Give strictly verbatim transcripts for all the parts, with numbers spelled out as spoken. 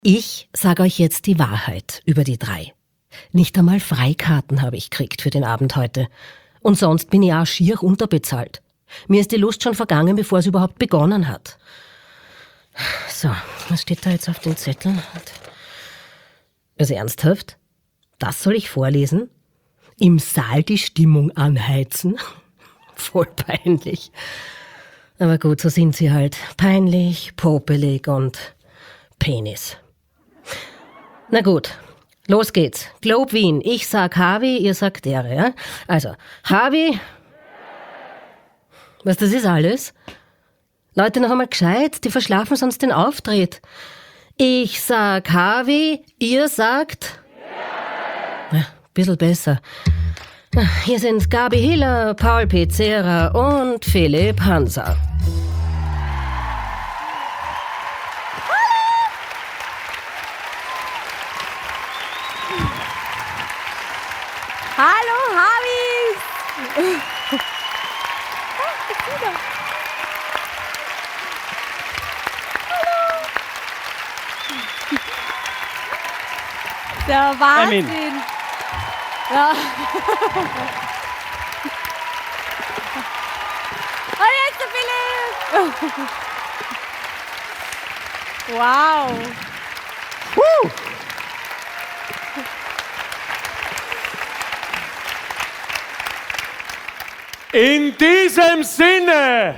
Ich sage euch jetzt die Wahrheit über die drei. Nicht einmal Freikarten habe ich gekriegt für den Abend heute. Und sonst bin ich auch schier unterbezahlt. Mir ist die Lust schon vergangen, bevor es überhaupt begonnen hat. So, was steht da jetzt auf den Zetteln? Also ernsthaft? Das soll ich vorlesen? Im Saal die Stimmung anheizen? Voll peinlich. Aber gut, so sind sie halt. Peinlich, popelig und Penis. Na gut, los geht's. Globe Wien. Ich sag Harvey, ihr sagt Dere, ja? Also, Harvey. Was, das ist alles? Leute, noch einmal gescheit, die verschlafen sonst den Auftritt. Ich sag Harvey, ihr sagt... Ja, bisschen besser. Hier sind Gabi Hiller, Paul Pizzera und Philipp Hanser. Hallo, Harvey! Der Wahnsinn! Ja. Und jetzt der Philipp! Wow! Woo. In diesem Sinne!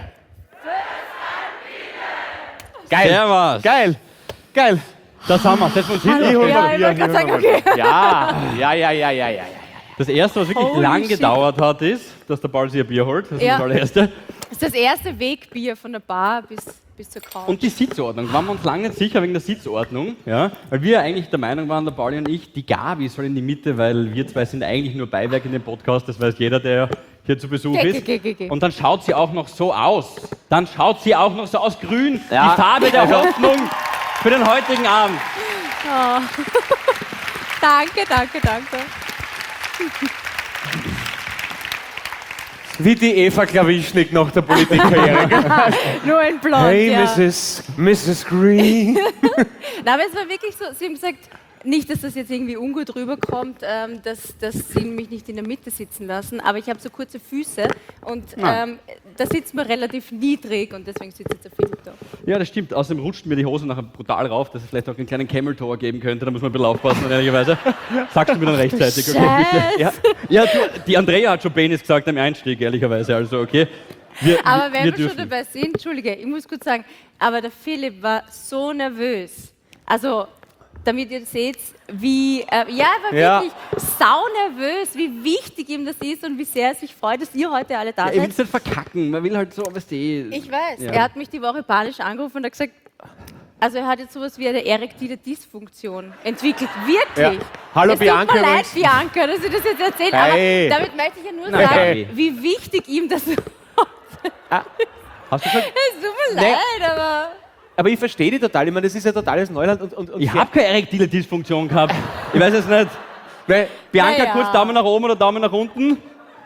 Geil! Servus. Geil! Geil! Das haben wir. Das uns hin. Ich hol Ja, mal ich Bier, wollte gerade ich hol sagen, mal okay. Bier. Ja, ja, ja, ja, ja, ja. Das erste, was wirklich Holy lang shit. gedauert hat, ist, dass der Paul sich ein Bier holt. Das ist Ja. das allererste. Das ist das erste Wegbier von der Bar bis, bis zur Couch. Und die Sitzordnung. Waren wir uns lange nicht sicher wegen der Sitzordnung. Ja? Weil wir eigentlich der Meinung waren, der Pauli und ich, die Gabi soll in die Mitte, weil wir zwei sind eigentlich nur Beiwerk in dem Podcast. Das weiß jeder, der hier zu Besuch Geh, ist. geh, geh, geh. Und dann schaut sie auch noch so aus. Dann schaut sie auch noch so aus grün. Ja. Die Farbe der Hoffnung für den heutigen Abend. Oh. Danke, danke, danke. Wie die Eva Klawischnik nach der Politikkarriere. Nur ein Blond, Hey, ja. Missus Missus Green. Na, aber es war wirklich so, sie haben gesagt, nicht, dass das jetzt irgendwie ungut rüberkommt, ähm, dass, dass sie mich nicht in der Mitte sitzen lassen, aber ich habe so kurze Füße und ähm, da sitzt man relativ niedrig und deswegen sitzt jetzt der Philipp da. Ja, das stimmt. Außerdem rutscht mir die Hose nachher brutal rauf, dass es vielleicht auch einen kleinen Camel Toe geben könnte. Da muss man ein bisschen aufpassen, ehrlicherweise. Sagst du mir dann rechtzeitig, okay? Scheiße. Ja, ja du, die Andrea hat schon Penis gesagt am Einstieg, ehrlicherweise. Also, okay. Wir, Aber wir, wenn wir wir, schon dürfen. dabei sind, Entschuldige, ich muss kurz sagen, aber der Philipp war so nervös. Also, damit ihr seht, wie, äh, ja, er war Ja. wirklich saunervös, wie wichtig ihm das ist und wie sehr er sich freut, dass ihr heute alle da Ja, ich will seid. es nicht verkacken, man will halt so, weißt du. Ich weiß, Ja. er hat mich die Woche panisch angerufen und hat gesagt, also er hat jetzt sowas wie eine erektile Dysfunktion entwickelt. Wirklich. Ja. Hallo, es Bianca tut mir leid, übrigens. Bianca, dass ich das jetzt erzähle, Hey. aber damit möchte ich ja nur Nein, sagen, hey. wie wichtig ihm das ist. Hast du gesagt? Es tut mir Nee. leid, aber... Aber ich verstehe die total. Ich meine, das ist ja totales Neuland. Und, und, und Ich habe keine erektile Dysfunktion gehabt. Ich weiß es nicht. Weil, Bianca, Naja. kurz Daumen nach oben oder Daumen nach unten?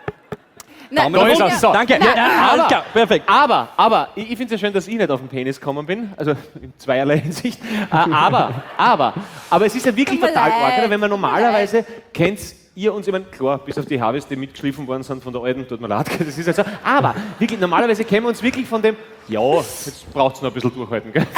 Nein, Daumen nach da ist unten. er. So. Danke. Nein, ja, ja, aber- alles klar. Perfekt. aber, aber, ich, ich finde es ja schön, dass ich nicht auf den Penis gekommen bin. Also in zweierlei Hinsicht. Äh, aber, aber, aber es ist ja wirklich Tut mir total leid. arg, oder? Wenn man Tut mir normalerweise kennt ihr uns, ich meine, klar, bis auf die Harveys, die mitgeschliffen worden sind von der alten, tut mir leid, das ist halt so. Aber wirklich, normalerweise kennen wir uns wirklich von dem, ja, jetzt braucht es noch ein bisschen durchhalten. Gell?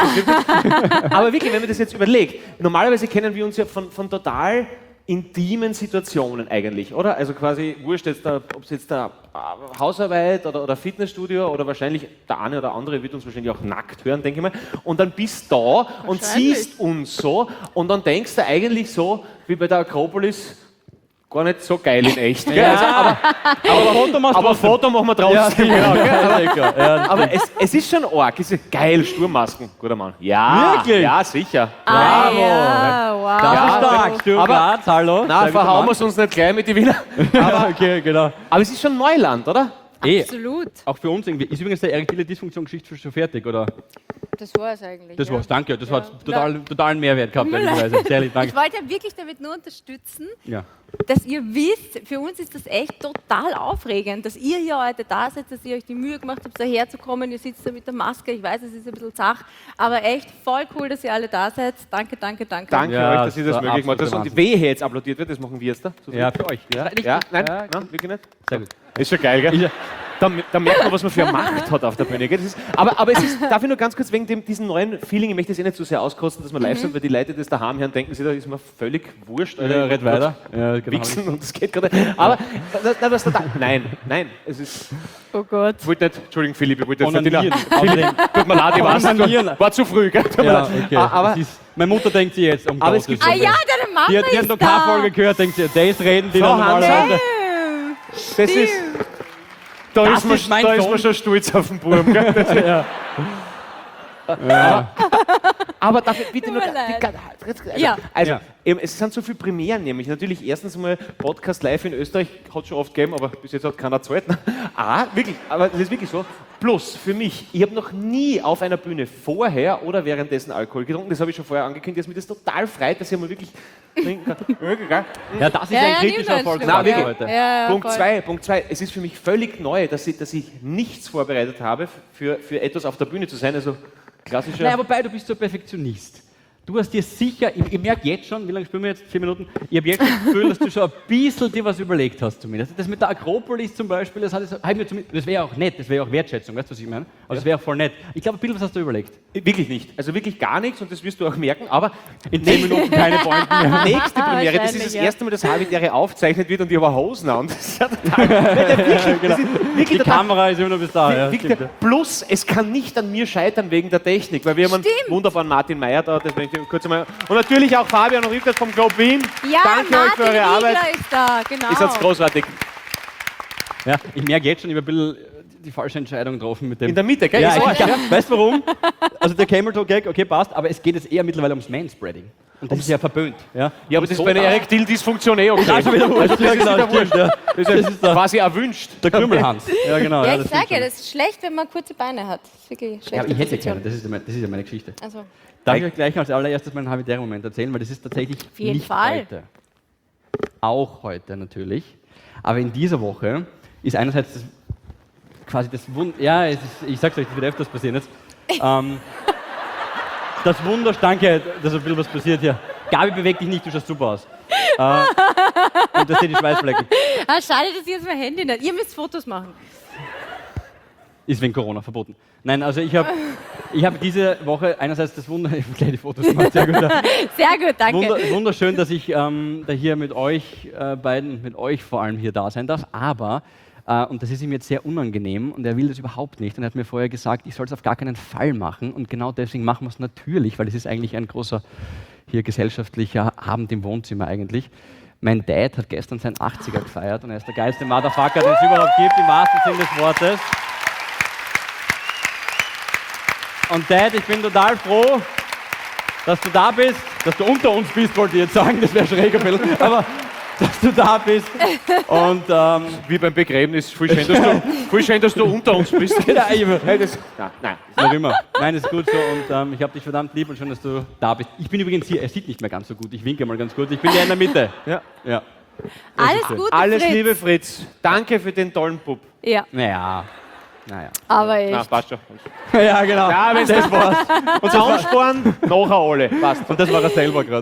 Aber wirklich, wenn man das jetzt überlegt, normalerweise kennen wir uns ja von, von total intimen Situationen eigentlich, oder? Also quasi, wurscht jetzt, ob es jetzt da äh, Hausarbeit oder, oder Fitnessstudio oder wahrscheinlich der eine oder andere wird uns wahrscheinlich auch nackt hören, denke ich mal. Und dann bist du da und Wahrscheinlich. siehst uns so und dann denkst du eigentlich so, wie bei der Akropolis, gar nicht so geil in echt. Gell? Also, aber Aber Foto machst du aber ein trotzdem. Foto machen wir trotzdem. Ja, genau, gell? ja, sicher. Ja. Aber es, es ist schon arg. Es ist geil, Sturmmasken. Guter Mann. Ja, Wirklich? ja, sicher. Ah, Bravo. ja, wow. Das Ja, ist stark. aber- Sturm aber- Graz, hallo. Na, Sehr guter verhauen wir Mann. es uns nicht gleich mit den Wiener. Aber, okay, genau. Aber es ist schon Neuland, oder? Eh, Absolut. auch für uns irgendwie. Ist übrigens der erektile Dysfunktion-Geschichte schon fertig, oder? Das war es eigentlich. Das ja. war's, danke. Das Ja. hat total, totalen Mehrwert gehabt, ehrlicherweise. Sehr lieb, danke. Ich wollte ja wirklich damit nur unterstützen, Ja. dass ihr wisst, für uns ist das echt total aufregend, dass ihr hier heute da seid, dass ihr euch die Mühe gemacht habt, daher zu kommen. Ihr sitzt da mit der Maske, ich weiß, es ist ein bisschen zach, aber echt voll cool, dass ihr alle da seid. Danke, danke, danke. Danke Ja, euch, dass ihr das das war möglich macht. absoluter Und Wahnsinn. wehe jetzt applaudiert wird, das machen wir jetzt da. Ja, für euch. Ja, Ja, nein, Ja, nein, wirklich nicht. sehr gut. Ist schon geil, gell? Da, da merkt man, was man für eine Macht hat auf der Bühne. Gell? Das ist, aber, aber es ist, darf ich nur ganz kurz wegen dem, diesem neuen Feeling, ich möchte das eh nicht so sehr auskosten, dass wir live sind, weil die Leute, die das daheim hören, denken sich, da ist mir völlig wurscht. Ja, red weiter. Ja, genau. Wichsen und das geht gerade. Aber, na, was da, nein, nein, es ist, Oh Gott. ich wollte nicht, Entschuldigung Philipp, ich wollte jetzt Onanieren. nicht, Philipp, tut mir leid, ich weiß, Onanieren. war, war zu früh. Gell? Tut mir Ja, leid. okay. Aber, Das ist, meine Mutter denkt sie jetzt, um Aber es Gottes gibt- Ah Willen. ja, deine Mama Die hat, die hat ist noch da. keine Folge gehört, denkt sie, der ist reden, die Frau dann normalerweise. Ähm, das ist, da Das ist, man, ist mein da ist Sohn. man schon stolz auf den Buben. Gell? Das ist- Ja. Aber darf ich bitte nur... Tut mir die- leid. Also, Ja. also Ja. eben, es sind so viele Premieren nämlich. Natürlich erstens mal Podcast live in Österreich, hat schon oft gegeben, aber bis jetzt hat keiner gezahlt. Ah, wirklich, aber das ist wirklich so. Plus, für mich, ich habe noch nie auf einer Bühne vorher oder währenddessen Alkohol getrunken. Das habe ich schon vorher angekündigt, dass mich das total freut, dass ich mal wirklich trinken kann. Wirklich, gell? Ja, das ist Ja, ein ja, kritischer nimm Erfolg einen Schluck. für Ja. heute. Ja, ja, Punkt voll. zwei, Punkt zwei. Es ist für mich völlig neu, dass ich, dass ich nichts vorbereitet habe, für, für etwas auf der Bühne zu sein. Also klassischer... Naja, wobei, du bist so ein Perfektionist. Du hast dir sicher, ich, ich merke jetzt schon, wie lange spielen wir jetzt? Vier Minuten? Ich habe jetzt das Gefühl, dass du schon ein bisschen dir was überlegt hast zumindest. Das mit der Akropolis zum Beispiel, das, hat jetzt- hab ich mir zumindest- das wäre auch nett, das wäre auch Wertschätzung, weißt du, was ich meine? Also das wäre auch voll nett. Ich glaube, ein bisschen was hast du überlegt. Wirklich nicht. Also wirklich gar nichts und das wirst du auch merken. Aber In zehn Minuten keine Pointen mehr. nächste Premiere, das ist Wahrscheinlich, das ja. erste Mal, dass Habitäre aufgezeichnet wird und ich habe Hosen an. Das ist ja total... Nein, wirklich, das ist wirklich Die total... Kamera ist immer noch bis da. Ja, Wirklich, stimmt, ja. plus, es kann nicht an mir scheitern wegen der Technik, weil wir haben einen Stimmt. wunderbaren Martin Meyer da, das möchte ich kurz einmal... Und natürlich auch Fabian und Rivkas vom Globe Wien. Ja, Danke euch für Martin eure Arbeit. Riegler ist da, genau. Ist jetzt großartig. Ja, ich merke jetzt schon, ich habe ein bisschen die falsche Entscheidung getroffen mit dem. In der Mitte, gell? Ja, Ist eigentlich, so, ja. Weißt du warum? Also der Camel-Toe-Gag, okay, passt, aber es geht jetzt eher mittlerweile ums Manspreading. Und das ist ja verpönt. Ja, Ja, aber das ist bei einer Erektil-Dysfunktion eh okay. Das ist auch wieder wurscht. Also, Ja, das ist genau, wieder wurscht. stimmt, ja. Das ist, Das ist der- quasi erwünscht. Der Krümmelhans. Ja, genau. Ja, das ich stimmt sage ja, schon. das ist schlecht, wenn man kurze Beine hat. Das ist wirklich schlecht. Ja, aber ich hätte keine, das ist, ja meine, das ist ja meine Geschichte. Also, Darf ich euch gleich als allererstes meinen habitären Moment erzählen, weil das ist tatsächlich jeden nicht Fall. heute. Auch heute natürlich. Aber in dieser Woche ist einerseits das, quasi das Wunder, ja, es ist, ich sag's euch, das wird öfters passieren jetzt. ähm, das Wunder, danke, dass ein bisschen was passiert hier. Gabi, beweg dich nicht, du schaust super aus. Äh, und da steht die Schweißflecken. ah, schade, dass ich jetzt mein Handy nicht. Ihr müsst Fotos machen. Ist wegen Corona verboten. Nein, also ich habe ich hab diese Woche einerseits das Wunder, ich habe kleine Fotos gemacht, sehr gut. ja. Sehr gut, danke. Wunder, wunderschön, dass ich ähm, da hier mit euch äh, beiden, mit euch vor allem hier da sein darf, aber, äh, und das ist ihm jetzt sehr unangenehm und er will das überhaupt nicht und er hat mir vorher gesagt, ich soll es auf gar keinen Fall machen und genau deswegen machen wir es natürlich, weil es ist eigentlich ein großer hier gesellschaftlicher Abend im Wohnzimmer eigentlich. Mein Dad hat gestern seinen achtziger gefeiert und er ist der geilste Motherfucker, den es überhaupt gibt, im wahrsten Sinne des Wortes. Und Dad, ich bin total froh, dass du da bist, dass du unter uns bist, wollte ich jetzt sagen, das wäre schräg ein bisschen, aber dass du da bist. Und ähm, Wie beim Begräbnis, voll schön, dass du, voll schön, dass du unter uns bist. ja, ich, Hey, das, nein, nein. noch immer. Nein, ist gut so und ähm, ich habe dich verdammt lieb und schön, dass du da bist. Ich bin übrigens hier, er sieht nicht mehr ganz so gut, ich winke mal ganz kurz, ich bin ja in der Mitte. Ja. Ja. Alles schön. Gute, Alles Fritz. Liebe, Fritz. Danke für den tollen Bub. Ja, Naja, naja. aber Na, echt. passt schon. Ja, genau. Ja, wenn's das war's. Und Soundsporen, nachher alle. Passt. Und das war er selber gerade.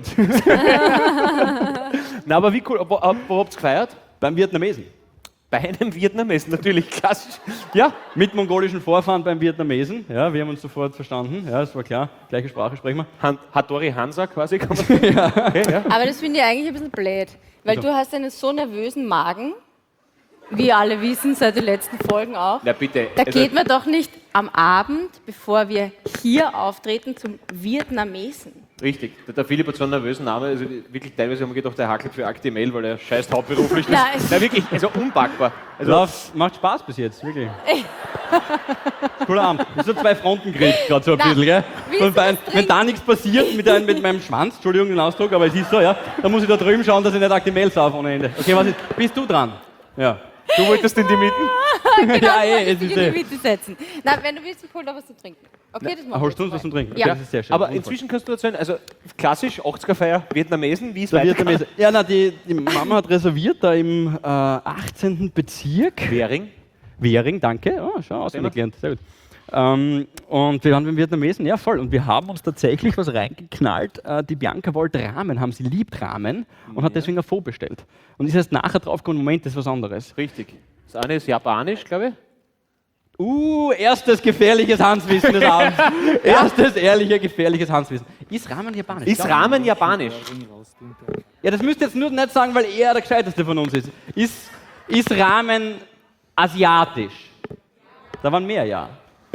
Na, aber wie cool. Wo, wo habt ihr gefeiert? Beim Vietnamesen. Bei einem Vietnamesen, natürlich klassisch. Ja, Mit mongolischen Vorfahren beim Vietnamesen. Ja, wir haben uns sofort verstanden. Ja, das war klar. Gleiche Sprache sprechen wir. Han Hattori Hansa quasi. Kann man okay, ja. Aber das finde ich eigentlich ein bisschen blöd, weil Also. du hast einen so nervösen Magen, wie alle wissen, seit den letzten Folgen auch. Na bitte. Da also, geht man doch nicht am Abend, bevor wir hier auftreten, zum Vietnamesen. Richtig. Der, der Philipp hat so einen nervösen Namen. Also wirklich teilweise haben wir gedacht, der hackelt für Actimel, weil er scheißt hauptberuflich. Nein. Das, na wirklich, also unpackbar. Also, Lauf, macht Spaß bis jetzt, wirklich. Cooler Abend. Das ist so zwei Frontenkrieg gerade so ein Na, bisschen, gell? willst Von du beiden. was Wenn da nichts passiert mit, ein, mit meinem Schwanz, Entschuldigung den Ausdruck, aber es ist so, ja, dann muss ich da drüben schauen, dass ich nicht Aktimel sauf ohne Ende. Okay, was ist? Bist du dran? Ja. Du wolltest in die Mitten? Genau, Ja, ja, eh, es dich ist in eh. die Mitte setzen. Na, wenn du willst, ich hol da was zu trinken. Okay, das machen Holst du wir uns was zum Trinken? Ja. Das ist sehr schön. Aber Wundervoll. inzwischen kannst du erzählen, also klassisch achtziger-Feier, Vietnamesen, wie es Da wird weitergeht. der Messe- Ja, na, die, die Mama hat reserviert da im äh, achtzehnten Bezirk. Währing. Währing, danke. Oh, schau, auswendig gelernt. Sehr gut. Ähm, und wir waren beim Vietnamesen, ja voll. Und wir haben uns tatsächlich was reingeknallt. Äh, die Bianca wollte Ramen haben, sie liebt Ramen und hat deswegen ein Pho bestellt. Und ist erst nachher drauf gekommen, Moment, das ist was anderes. Richtig. Das eine ist japanisch, glaube ich. Uh, erstes gefährliches Handwissen des Abends. Erstes ehrlicher, gefährliches Handwissen. Ist Ramen japanisch? Ist Ja. Ramen japanisch? Ja, das müsst ihr jetzt nur nicht sagen, weil er der Gescheiteste von uns ist. Ist, ist Ramen asiatisch? Da waren mehr, ja.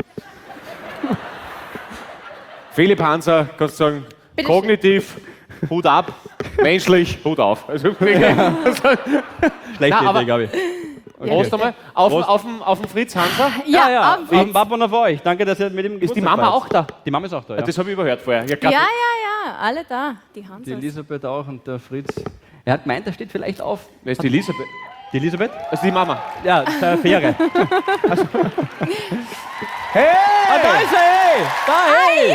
Philipp Hanser, kannst du sagen, Bitte kognitiv, Hut ab, menschlich, Hut auf. Also, Schlechte Na, aber- Idee, glaube ich. Prost einmal. Auf, Prost. auf, den- auf den Fritz Hanser. Ja, ja, auf auf geht's. dem Papa und auf euch. Danke, dass ihr mit dem Ist die Mama auch da? Die Mama ist auch da, ja. Das habe ich überhört vorher. Ja, Ja, ja, ja, alle da. Die Hans. Die Elisabeth auch und der Fritz. Er hat gemeint, er steht vielleicht auf. Wer ist die Elisabeth? Die Elisabeth? Also die Mama. Ja, das ist eine Fähre. Hey! Ah, da ist er, hey! Da, hey!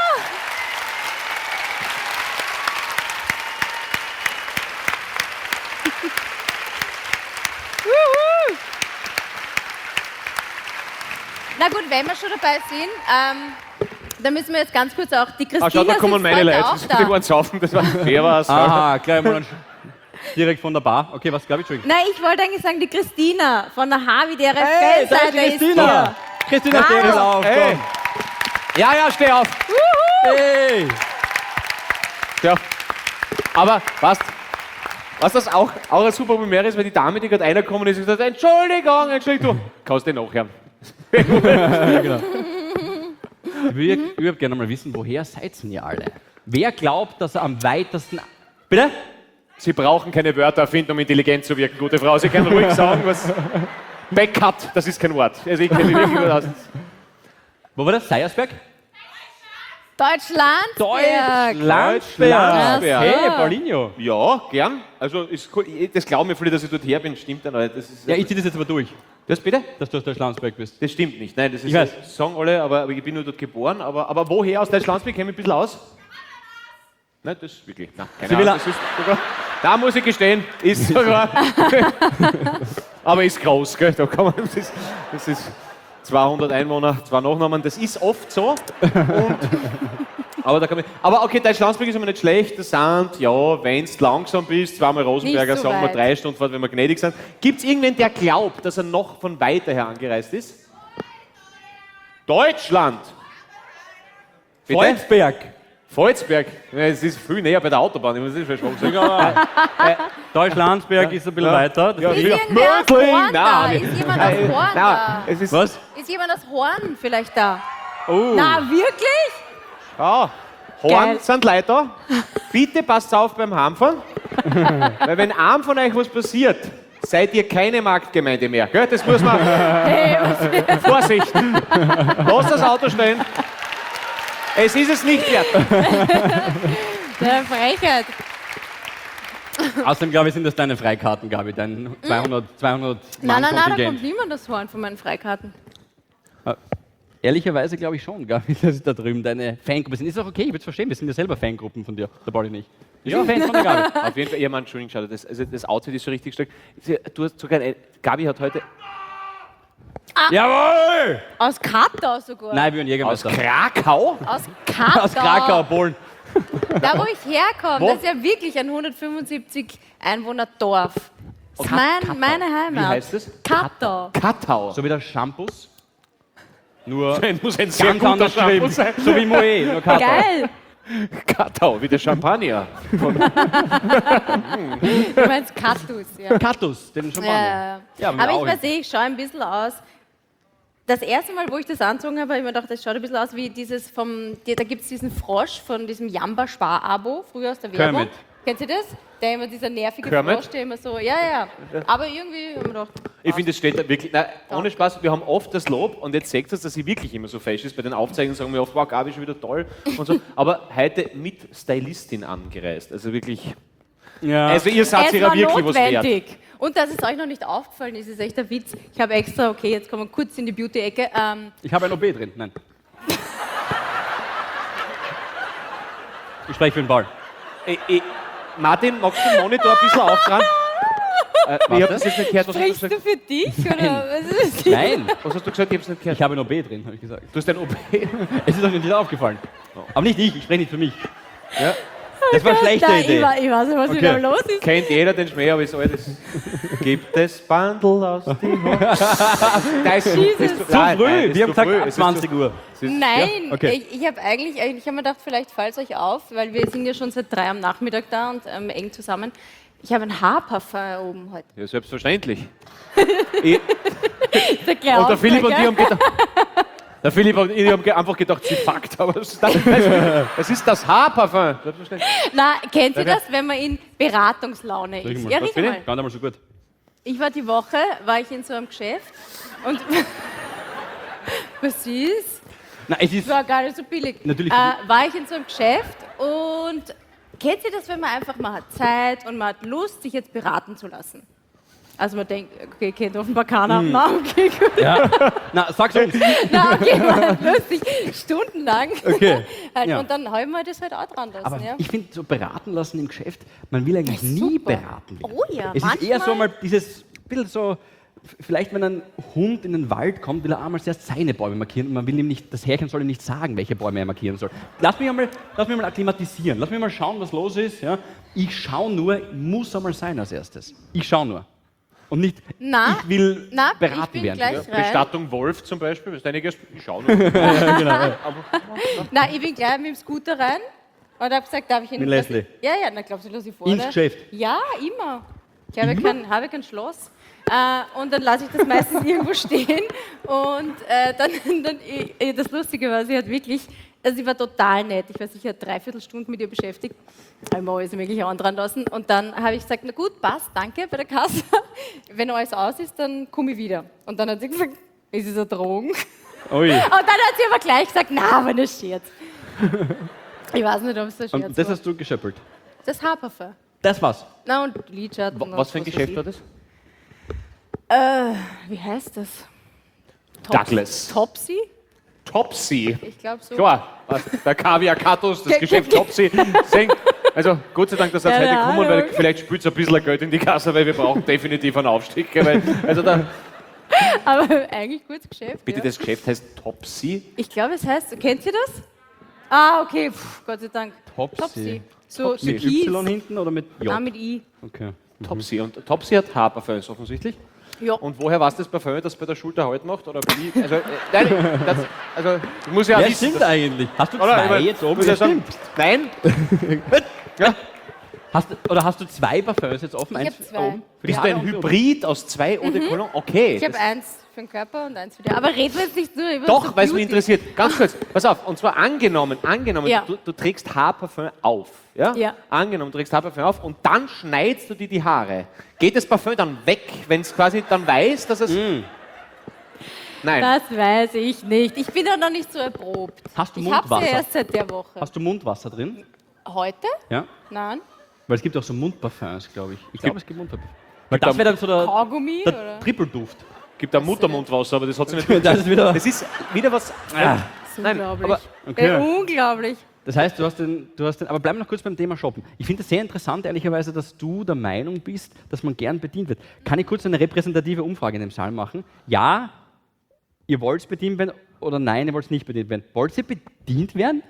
Na gut, wenn wir schon dabei sind, ähm, dann müssen wir jetzt ganz kurz auch die Christina Ah, schau, da kommen sitzt meine heute Leute. auch Die da. waren saufen. Das war, wer war's? Aha, gleich mal ein Sch- direkt von der Bar. Okay, was glaube ich? Entschuldigung. Nein, ich wollte eigentlich sagen, die Christina von der Havidere Hey, da ist Feldseite die ist Christina! hier. Christina, steh Hallo. mal auf, Hey. Ja, ja, steh auf. komm. Hey! Steh auf. Aber, was? Was das auch, auch ein super Bemerkung ist, weil die Dame, die gerade reingekommen ist, gesagt hat, Entschuldigung, Entschuldigung, du kannst den nachhören. Ich würde überhaupt gerne mal wissen, woher seid ihr alle? Wer glaubt, dass er am weitesten... Bitte? Sie brauchen keine Wörter erfinden, um intelligent zu wirken, gute Frau. Sie können ruhig sagen, was... Backcut, das ist kein Wort. Also ich kenne mich wirklich gut aus. Wo war das? Seiersberg? Deutschland. Deutschlandsberg. Hey, Paulinho. Ja, gern. Also, ist cool. Das glauben mir viele, dass ich dort her bin. Stimmt dann nicht. Das ist, Ja, ich ziehe das jetzt aber durch, das bitte? dass du aus Deutschlandsberg bist. Das stimmt nicht. Nein, das ist, Ich weiß. das sagen alle, aber, aber ich bin nur dort geboren. Aber, aber woher aus Deutschlandsberg kenne ich mich ein bisschen aus? Nein, das ist wirklich. Nein, keine Sie will Ahnung. Das ist sogar, da muss ich gestehen, ist sogar. aber ist groß, gell? Da kann man, das, ist, das ist zweihundert Einwohner, zwei Nachnamen. Das ist oft so. Und, aber, da kann man, aber okay, Deutschlandsberg ist immer nicht schlecht. Das sind, ja, wenn du langsam bist, zweimal Rosenberger, Nicht so sagen wir weit. drei Stunden Fahrt, wenn wir gnädig sind. Gibt es irgendwen, der glaubt, dass er noch von weiter her angereist ist? Deutschland! Bitte? Volzberg. Volzberg. Ja, es ist viel näher bei der Autobahn, ich muss das schon sagen. Deutschlandsberg ist ein bisschen weiter. Das Ja, Ist ja. irgendwer aus Möglich. Horn da? Nein, Ist jemand aus Nein, Horn nein, da? es ist, Was? Ist jemand aus Horn vielleicht da? Oh. Na, wirklich? Ja, Horn Geil. sind Leute da. Bitte passt auf beim Heimfahren. Weil wenn einem von euch was passiert, seid ihr keine Marktgemeinde mehr. Gell? Das muss man. Hey, was Vorsicht! Lass das Auto stehen. Es ist es nicht wert. für eine Frechheit. Außerdem, glaube ich, sind das deine Freikarten, Gabi, dein zweihundert, zweihundert Nein, nein, nein, da Kontingent. kommt niemand aus Horn von meinen Freikarten. Ehrlicherweise glaube ich schon, Gabi, dass da drüben deine Fangruppe sind. Ist auch okay, ich würde es verstehen, wir sind ja selber Fangruppen von dir, der Pauli nicht. Wir sind Fans von der Gabi. Auf jeden Fall, ihr Mann, Entschuldigung, schau, das, also das Outfit ist schon richtig stark. Du hast sogar eine, Gabi hat heute Jawohl! Aus Kratau sogar. Nein, wir sind aus Jägermeister. Krakau. Aus Kratau. Aus Krakau, Polen. Da, wo ich herkomme, Wo? das ist ja wirklich ein hundertfünfundsiebzig Einwohner Dorf. Das ist mein, meine Heimat. Wie heißt es? Kratau. Katau. So wie der Shampoos. Nur Das muss ein sehr ganz guter anders Shampoo geschrieben. sein. So wie Moe, nur Kata. Geil. Katau, wie der Champagner. Du meinst Kaktus, ja. Katus, den Champagner. Ja, Ja, aber auch ich weiß eh, ich schaue ein bisschen aus. Das erste Mal, wo ich das angezogen habe, habe ich mir gedacht, das schaut ein bisschen aus wie dieses vom, die, da gibt es diesen Frosch von diesem Jamba-Spar-Abo, früher aus der Werbung. Kermit. Kennt ihr das? Der immer, dieser nervige Kermit? Frosch, der immer so, ja, ja. Aber irgendwie habe ich mir gedacht, Ich finde, es steht da wirklich, nein, ohne Spaß, wir haben oft das Lob und jetzt seht ihr, dass sie wirklich immer so fesch ist. Bei den Aufzeichnungen sagen wir oft, wow, Gabi ist schon wieder toll und so. Aber heute mit Stylistin angereist. Also wirklich Ja. Also ihr seid Es ihrer war wirklich was wert. notwendig. Und dass es euch noch nicht aufgefallen ist, ist echt ein Witz. Ich habe extra, okay, jetzt kommen wir kurz in die Beauty-Ecke. Ähm, Ich habe ein O B drin. Nein. Ich spreche für den Ball. Äh, äh, Martin, magst du den Monitor ein bisschen aufdrehen? Äh, ich habe das jetzt nicht gehört, was hast du sprichst du gesagt? für dich? Oder was ist das? Nein. Was hast du gesagt? Ich habe es nicht gehört. Ich habe ein O B drin, habe ich gesagt. Du hast ein O B. Es ist euch nicht aufgefallen. Aber nicht ich, ich spreche nicht für mich. Ja. Das war eine schlechte Da, Idee. Ich, wa- ich weiß nicht, was Okay. wieder los ist. Kennt jeder den Schmäh, aber ist alles. Gibt es Bandel aus dem Haus? Da ist Jesus. ist Zu nein, früh. nein, das Wir ist haben zu gesagt früh. ab Es ist zwanzig zu- Uhr. es ist- Nein, Ja, okay. ich, ich habe eigentlich, ich habe mir gedacht, vielleicht fällt es euch auf, weil wir sind ja schon seit drei am Nachmittag da und ähm, eng zusammen. Ich habe ein Haarparfum oben heute. Ja, selbstverständlich. ich, Der Klaus, und der Philipp und gell? ich haben gedacht. Der Philipp und ich haben ge- einfach gedacht, sie fuckt, aber es ist das, es ist das Haarparfum. Selbstverständlich. Na, kennt ihr Ja, das, wenn man in Beratungslaune Riech ist? mal. Ja, Was riech bitte? mal. Gar nicht mal so gut. Ich war die Woche, war ich in so einem Geschäft und was ist? Nein, es ist. Das war gar nicht so billig. Natürlich. Äh, war ich in so einem Geschäft und kennt ihr das, wenn man einfach mal hat Zeit und man hat Lust, sich jetzt beraten zu lassen? Also man denkt, okay, kennt offenbar keiner. Hm. Na, okay, gut. Ja. Na, sag's uns. Na, okay, man hat lustig, stundenlang. Okay. Halt, Ja. Und dann haben wir das halt auch dran lassen. Aber ja. ich finde, so beraten lassen im Geschäft, man will eigentlich nie super. beraten werden. Oh ja, Es ist eher so manchmal- mal dieses bisschen so, f- vielleicht wenn ein Hund in den Wald kommt, will er einmal zuerst seine Bäume markieren und man will ihm nicht, das Herrchen soll ihm nicht sagen, welche Bäume er markieren soll. Lass mich einmal, lass mich mal akklimatisieren, lass mich mal schauen, was los ist. Ja? Ich schaue nur, muss einmal sein als erstes. Ich schaue nur. Und nicht, Na, ich will na, beraten ich bin werden. gleich rein. Bestattung Wolf zum Beispiel, ist einiges. Ich schau nur. Ja, genau. Ja. Nein, ich bin gleich mit dem Scooter rein und habe gesagt, darf ich Ihnen... Mit Leslie? Ja, ja, na glaubst du, lass ich vor. Ins Geschäft? Ja, immer. Ich habe kein, habe kein Schloss. Äh, und dann lasse ich das meistens irgendwo stehen. Und äh, dann, dann ich, das Lustige war, sie hat wirklich, also sie war total nett. Ich war sicher dreiviertel Stunden mit ihr beschäftigt. Habe mir alles mögliche andran lassen. Und dann habe ich gesagt, na gut, passt, danke bei der Kasse. Wenn alles aus ist, dann komme ich wieder. Und dann hat sie gesagt, ist es eine Drohung? Ui. Und dann hat sie aber gleich gesagt, na, aber das Scherz. Ich weiß nicht, ob es ein Scherz Und das war. hast du gescheppelt. Das Haarparfum. Das war's. Na und Lidschatten. und Was für ein weiß Geschäft ich. war das? Äh, wie heißt das? Tops- Douglas. Topsy? Topsy. Ich glaube so. Klar, was, der Kaviar Katus, das Ge- Geschäft ge- Topsy. senkt. Also Gott sei Dank, dass das Keine heute kommen, weil Ahnung. vielleicht spült es ein bisschen Geld in die Kasse, weil wir brauchen definitiv einen Aufstieg. gell, Weil, also da, Aber eigentlich gutes Geschäft. bitte, ja. das Geschäft heißt Topsy. Ich glaube, es heißt, kennt ihr das? Ah, okay, Puh, Gott sei Dank. Topsy. So, Topsy. so Mit Kies. Y hinten oder mit J? Ah, mit I. Okay. Topsy. Und Topsy hat Haarparfums offensichtlich. Ja. Und woher weiß das Parfum, das bei der Schulter Halt macht? Oder wie? Also, äh, nein, das, also, ich muss ja, Ja, wissen. stimmt dass- eigentlich. Hast du Oder? zwei Ich mein, jetzt oben? muss ja Ja, sagen, nein. ja. Hast, du- oder hast du zwei Parfums jetzt offen? Ich Eins hab zwei. oben? Für die Bist du Haare ein und für- Hybrid aus zwei Eau de Cologne? Okay. Ich habe das- eins für den Körper und eins für die. Aber reden wir jetzt nicht nur über Doch, so weil es mich Beauty. interessiert. Ganz kurz, pass auf. Und zwar angenommen, angenommen, Ja. du, du trägst Haarparfum auf. Ja? Ja. Angenommen, du trägst Haarparfum auf und dann schneidest du dir die Haare. Geht das Parfum dann weg, wenn es quasi dann weiß, dass es... Mm. Nein. Das weiß ich nicht. Ich bin da noch nicht so erprobt. Hast du Ich habe Mundwasser? ja erst seit der Woche. Hast du Mundwasser drin? Heute? Ja. Nein. Weil es gibt auch so Mundparfums, glaube ich. Ich glaube, es gibt Mundparfums. Weil Gibt das am- wäre dann so der, Kaugummi? der Oder? Trippelduft. Gibt ein Muttermundwasser, aber das hat sie nicht... Das ist wieder- Das ist wieder was... Ah. Das ist Nein, unglaublich. aber- Okay. Äh, unglaublich. Das heißt, du hast den, du hast den, aber bleib noch kurz beim Thema Shoppen. Ich finde es sehr interessant, ehrlicherweise, dass du der Meinung bist, dass man gern bedient wird. Kann ich kurz eine repräsentative Umfrage in dem Saal machen? Ja, ihr wollt bedient werden oder nein, ihr wollt nicht bedient werden. Wollt ihr bedient werden?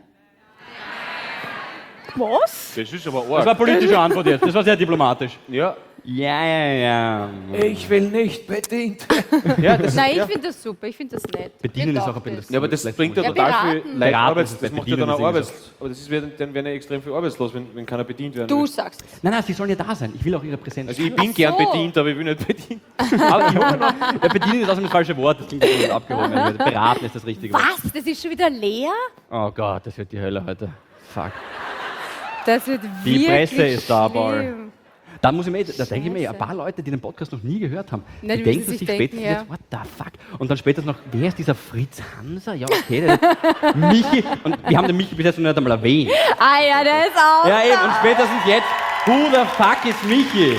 Was? Das ist aber Das war arg. eine politische Antwort jetzt. Das war sehr diplomatisch. Ja. Ja, ja, ja. Ich will nicht bedient. ja, das, Nein, ich ja. finde das super. Ich finde das nett. Bedienen Mir ist auch ein taugt bisschen das. Ja, aber das Vielleicht bringt ja muss ich- total Ja, viel beraten. Leid, Beraten Arbeits, ist das bei macht ja Bedienen dann auch ist irgendwie Arbeits, aber das ist, wieder- dann werden ja extrem viel arbeitslos, wenn, wenn keiner bedient werden Du will. sagst. Nein, nein, sie sollen ja da sein. Ich will auch ihre Präsenz. Also ich bin Ach gern so. bedient, aber ich will nicht bedient. aber ich hoffe noch, ja, bedienen ist außerdem das falsche Wort. Das klingt ein abgehoben. ehrlich gesagt. Beraten ist das richtige Wort. Was? Das ist schon wieder leer? Oh Gott, das wird die Hölle heute. Fuck. Das wird Die wirklich Presse ist da, Ball. schlimm. Da muss ich mir, da denke ich mir, ein Scheiße. paar Leute, die den Podcast noch nie gehört haben, Na, die die müssen denken sich sich denken, spätestens ja. jetzt, what the fuck? Und dann spätestens noch, wer ist dieser Fritz Hanser? Ja, okay, der Michi. Und wir haben den Michi bis jetzt noch nicht einmal erwähnt. Ah ja, der ist auch Ja, eben, da. und spätestens jetzt Who the fuck ist Michi?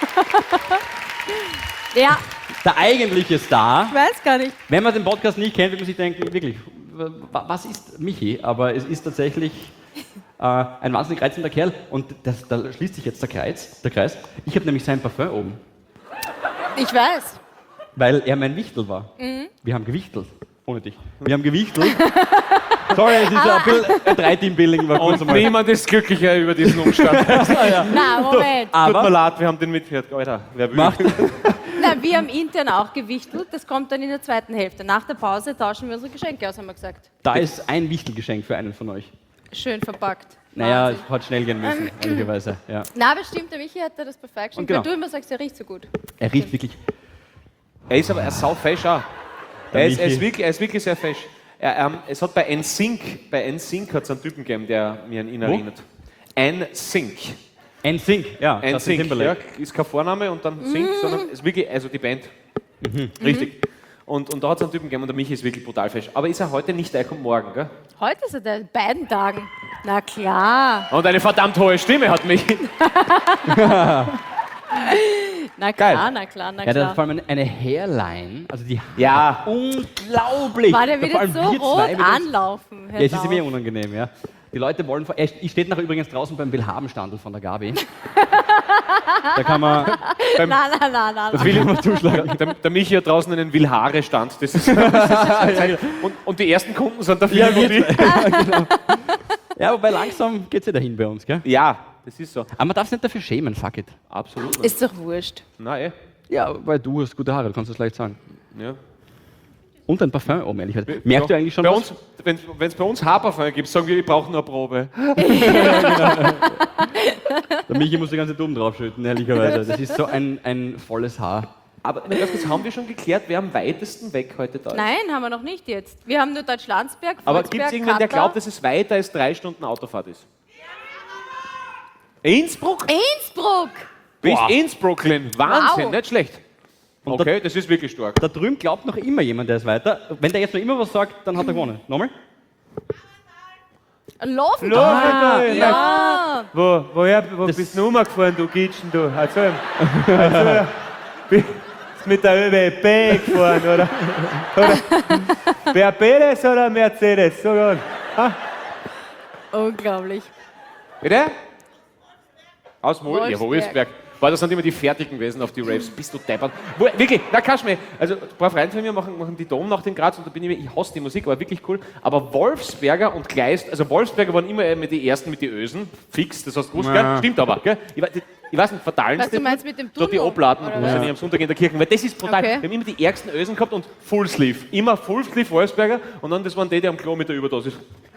Ja, Der eigentliche Star. ich weiß gar nicht. Wenn man den Podcast nicht kennt, wird man sich denken, wirklich, wa- was ist Michi? Aber es ist tatsächlich äh, ein wahnsinnig reizender Kerl. Und das, da schließt sich jetzt der Kreis. Der Kreis. Ich habe nämlich sein Parfum oben, Ich weiß. weil er mein Wichtel war. Wir haben gewichtelt. Ohne dich. Wir haben gewichtelt. Sorry, es ist ein bisschen ein Drei-Team-Building. war kurz Und einmal. niemand ist glücklicher über diesen Umstand. Na, Moment. Tut mir Aber leid, wir haben den mitgehört. Alter, wer will? macht, Na, wir haben intern auch gewichtelt. Das kommt dann in der zweiten Hälfte. Nach der Pause tauschen wir unsere Geschenke aus, haben wir gesagt. da ist ein Wichtelgeschenk für einen von euch. Schön verpackt. Naja, Wahnsinn. es hat schnell gehen müssen, ehrlicherweise. Ja. Na, bestimmt, der Michi hat dir das perfekt geschenkt. Und genau. Weil du immer sagst, er riecht so gut. Er riecht wirklich. Er ist aber er ist sau fesch auch. Der Er ist, er, ist Michi. wirklich, er ist wirklich sehr fesch. Er, ähm, es hat bei N Sync, bei N Sync hat es einen Typen gegeben, der mir an ihn Wo? erinnert. N Sync. N Sync, ja. N Justin Sync, ja, Timberlake. ist kein Vorname und dann Sync, sondern ist wirklich, also die Band. Mhm. Richtig. Und, und da hat es einen Typen gegeben und der Michi ist wirklich brutal fesch. Aber ist er heute nicht, er kommt morgen, gell? Heute ist er der beiden Tagen. Na klar. Und eine verdammt hohe Stimme hat Michi. Na Geil. klar, na klar, na Ja, der klar. hat vor allem eine Hairline, also die Ja. unglaublich. War der Vor wieder allem so wir zwei rot wieder- anlaufen? Ja, es ist mir unangenehm, ja. Die Leute wollen, vor- er ich steht nachher übrigens draußen beim Willhabenstandel von der Gabi. Da kann man, Nein, nein, nein, nein. Das nein. will ich zuschlagen. Der, der Michi hat draußen einen Willhaare-Stand. Das ist und, und die ersten Kunden sind der Ja, Philipp und wir ich. genau. Ja, wobei langsam geht es ja dahin bei uns, gell? Ja, das ist so. Aber man darf sich nicht dafür schämen, fuck it. Absolut. Nicht. Ist doch wurscht. Nein, Ja, weil du hast gute Haare, du kannst das leicht sagen. eh. Ja. Und ein Parfum oben, ehrlich gesagt. Merkst du eigentlich schon bei was? uns, wenn es bei uns Haarparfum gibt, sagen wir, ich brauche nur eine Probe. Der Michi muss die ganze Dumm draufschütten, ehrlicherweise. Das ist so ein, ein volles Haar. Aber das haben wir schon geklärt, wer am weitesten weg heute da ist. Nein, haben wir noch nicht jetzt. Wir haben nur Deutschlandsberg, Aber Volksberg, gibt es irgendwen, der Katar. glaubt, dass es weiter als drei Stunden Autofahrt ist? Innsbruck? Innsbruck! Bis Boah. Innsbrucklin. Wahnsinn, Wow. nicht schlecht. Und Okay, das ist wirklich stark. Da drüben glaubt noch immer jemand, der ist weiter. Wenn der jetzt noch immer was sagt, dann hat er gewonnen. Nochmal? Laufen! Ah, Ja! Wo, woher, wo Das- bist du rumgefahren, du Gitschen, du? Also, also bist mit der ÖBB gefahren, oder? oder Mercedes oder Mercedes? So gut. Unglaublich. Bitte? Aus Mol ja, Wolfsberg. Wolfsberg. Boah, das sind immer die Fertigen gewesen auf die Raves. Bist du deppert? Wo, wirklich, na kannst du mir. Also, ein paar Freunde von mir machen, machen die Dom nach den Graz und da bin ich mir, ich hasse die Musik, aber wirklich cool. Aber Wolfsberger und Kleist, also Wolfsberger waren immer mit die ersten mit die Ösen, fix, das hast du gewusst, Ja. gell? Stimmt aber, gell? Ich, weiß- ich weiß nicht, verteilen Was du meinst mit dem so die Tunnel, Obladen, oder was was? ja. am Sonntag in der Kirche, weil das ist brutal. Okay. Wir haben immer die ärgsten Ösen gehabt und Full Sleeve. Immer Full Sleeve Wolfsberger und dann das waren die, die am Klo mit der Überdosis.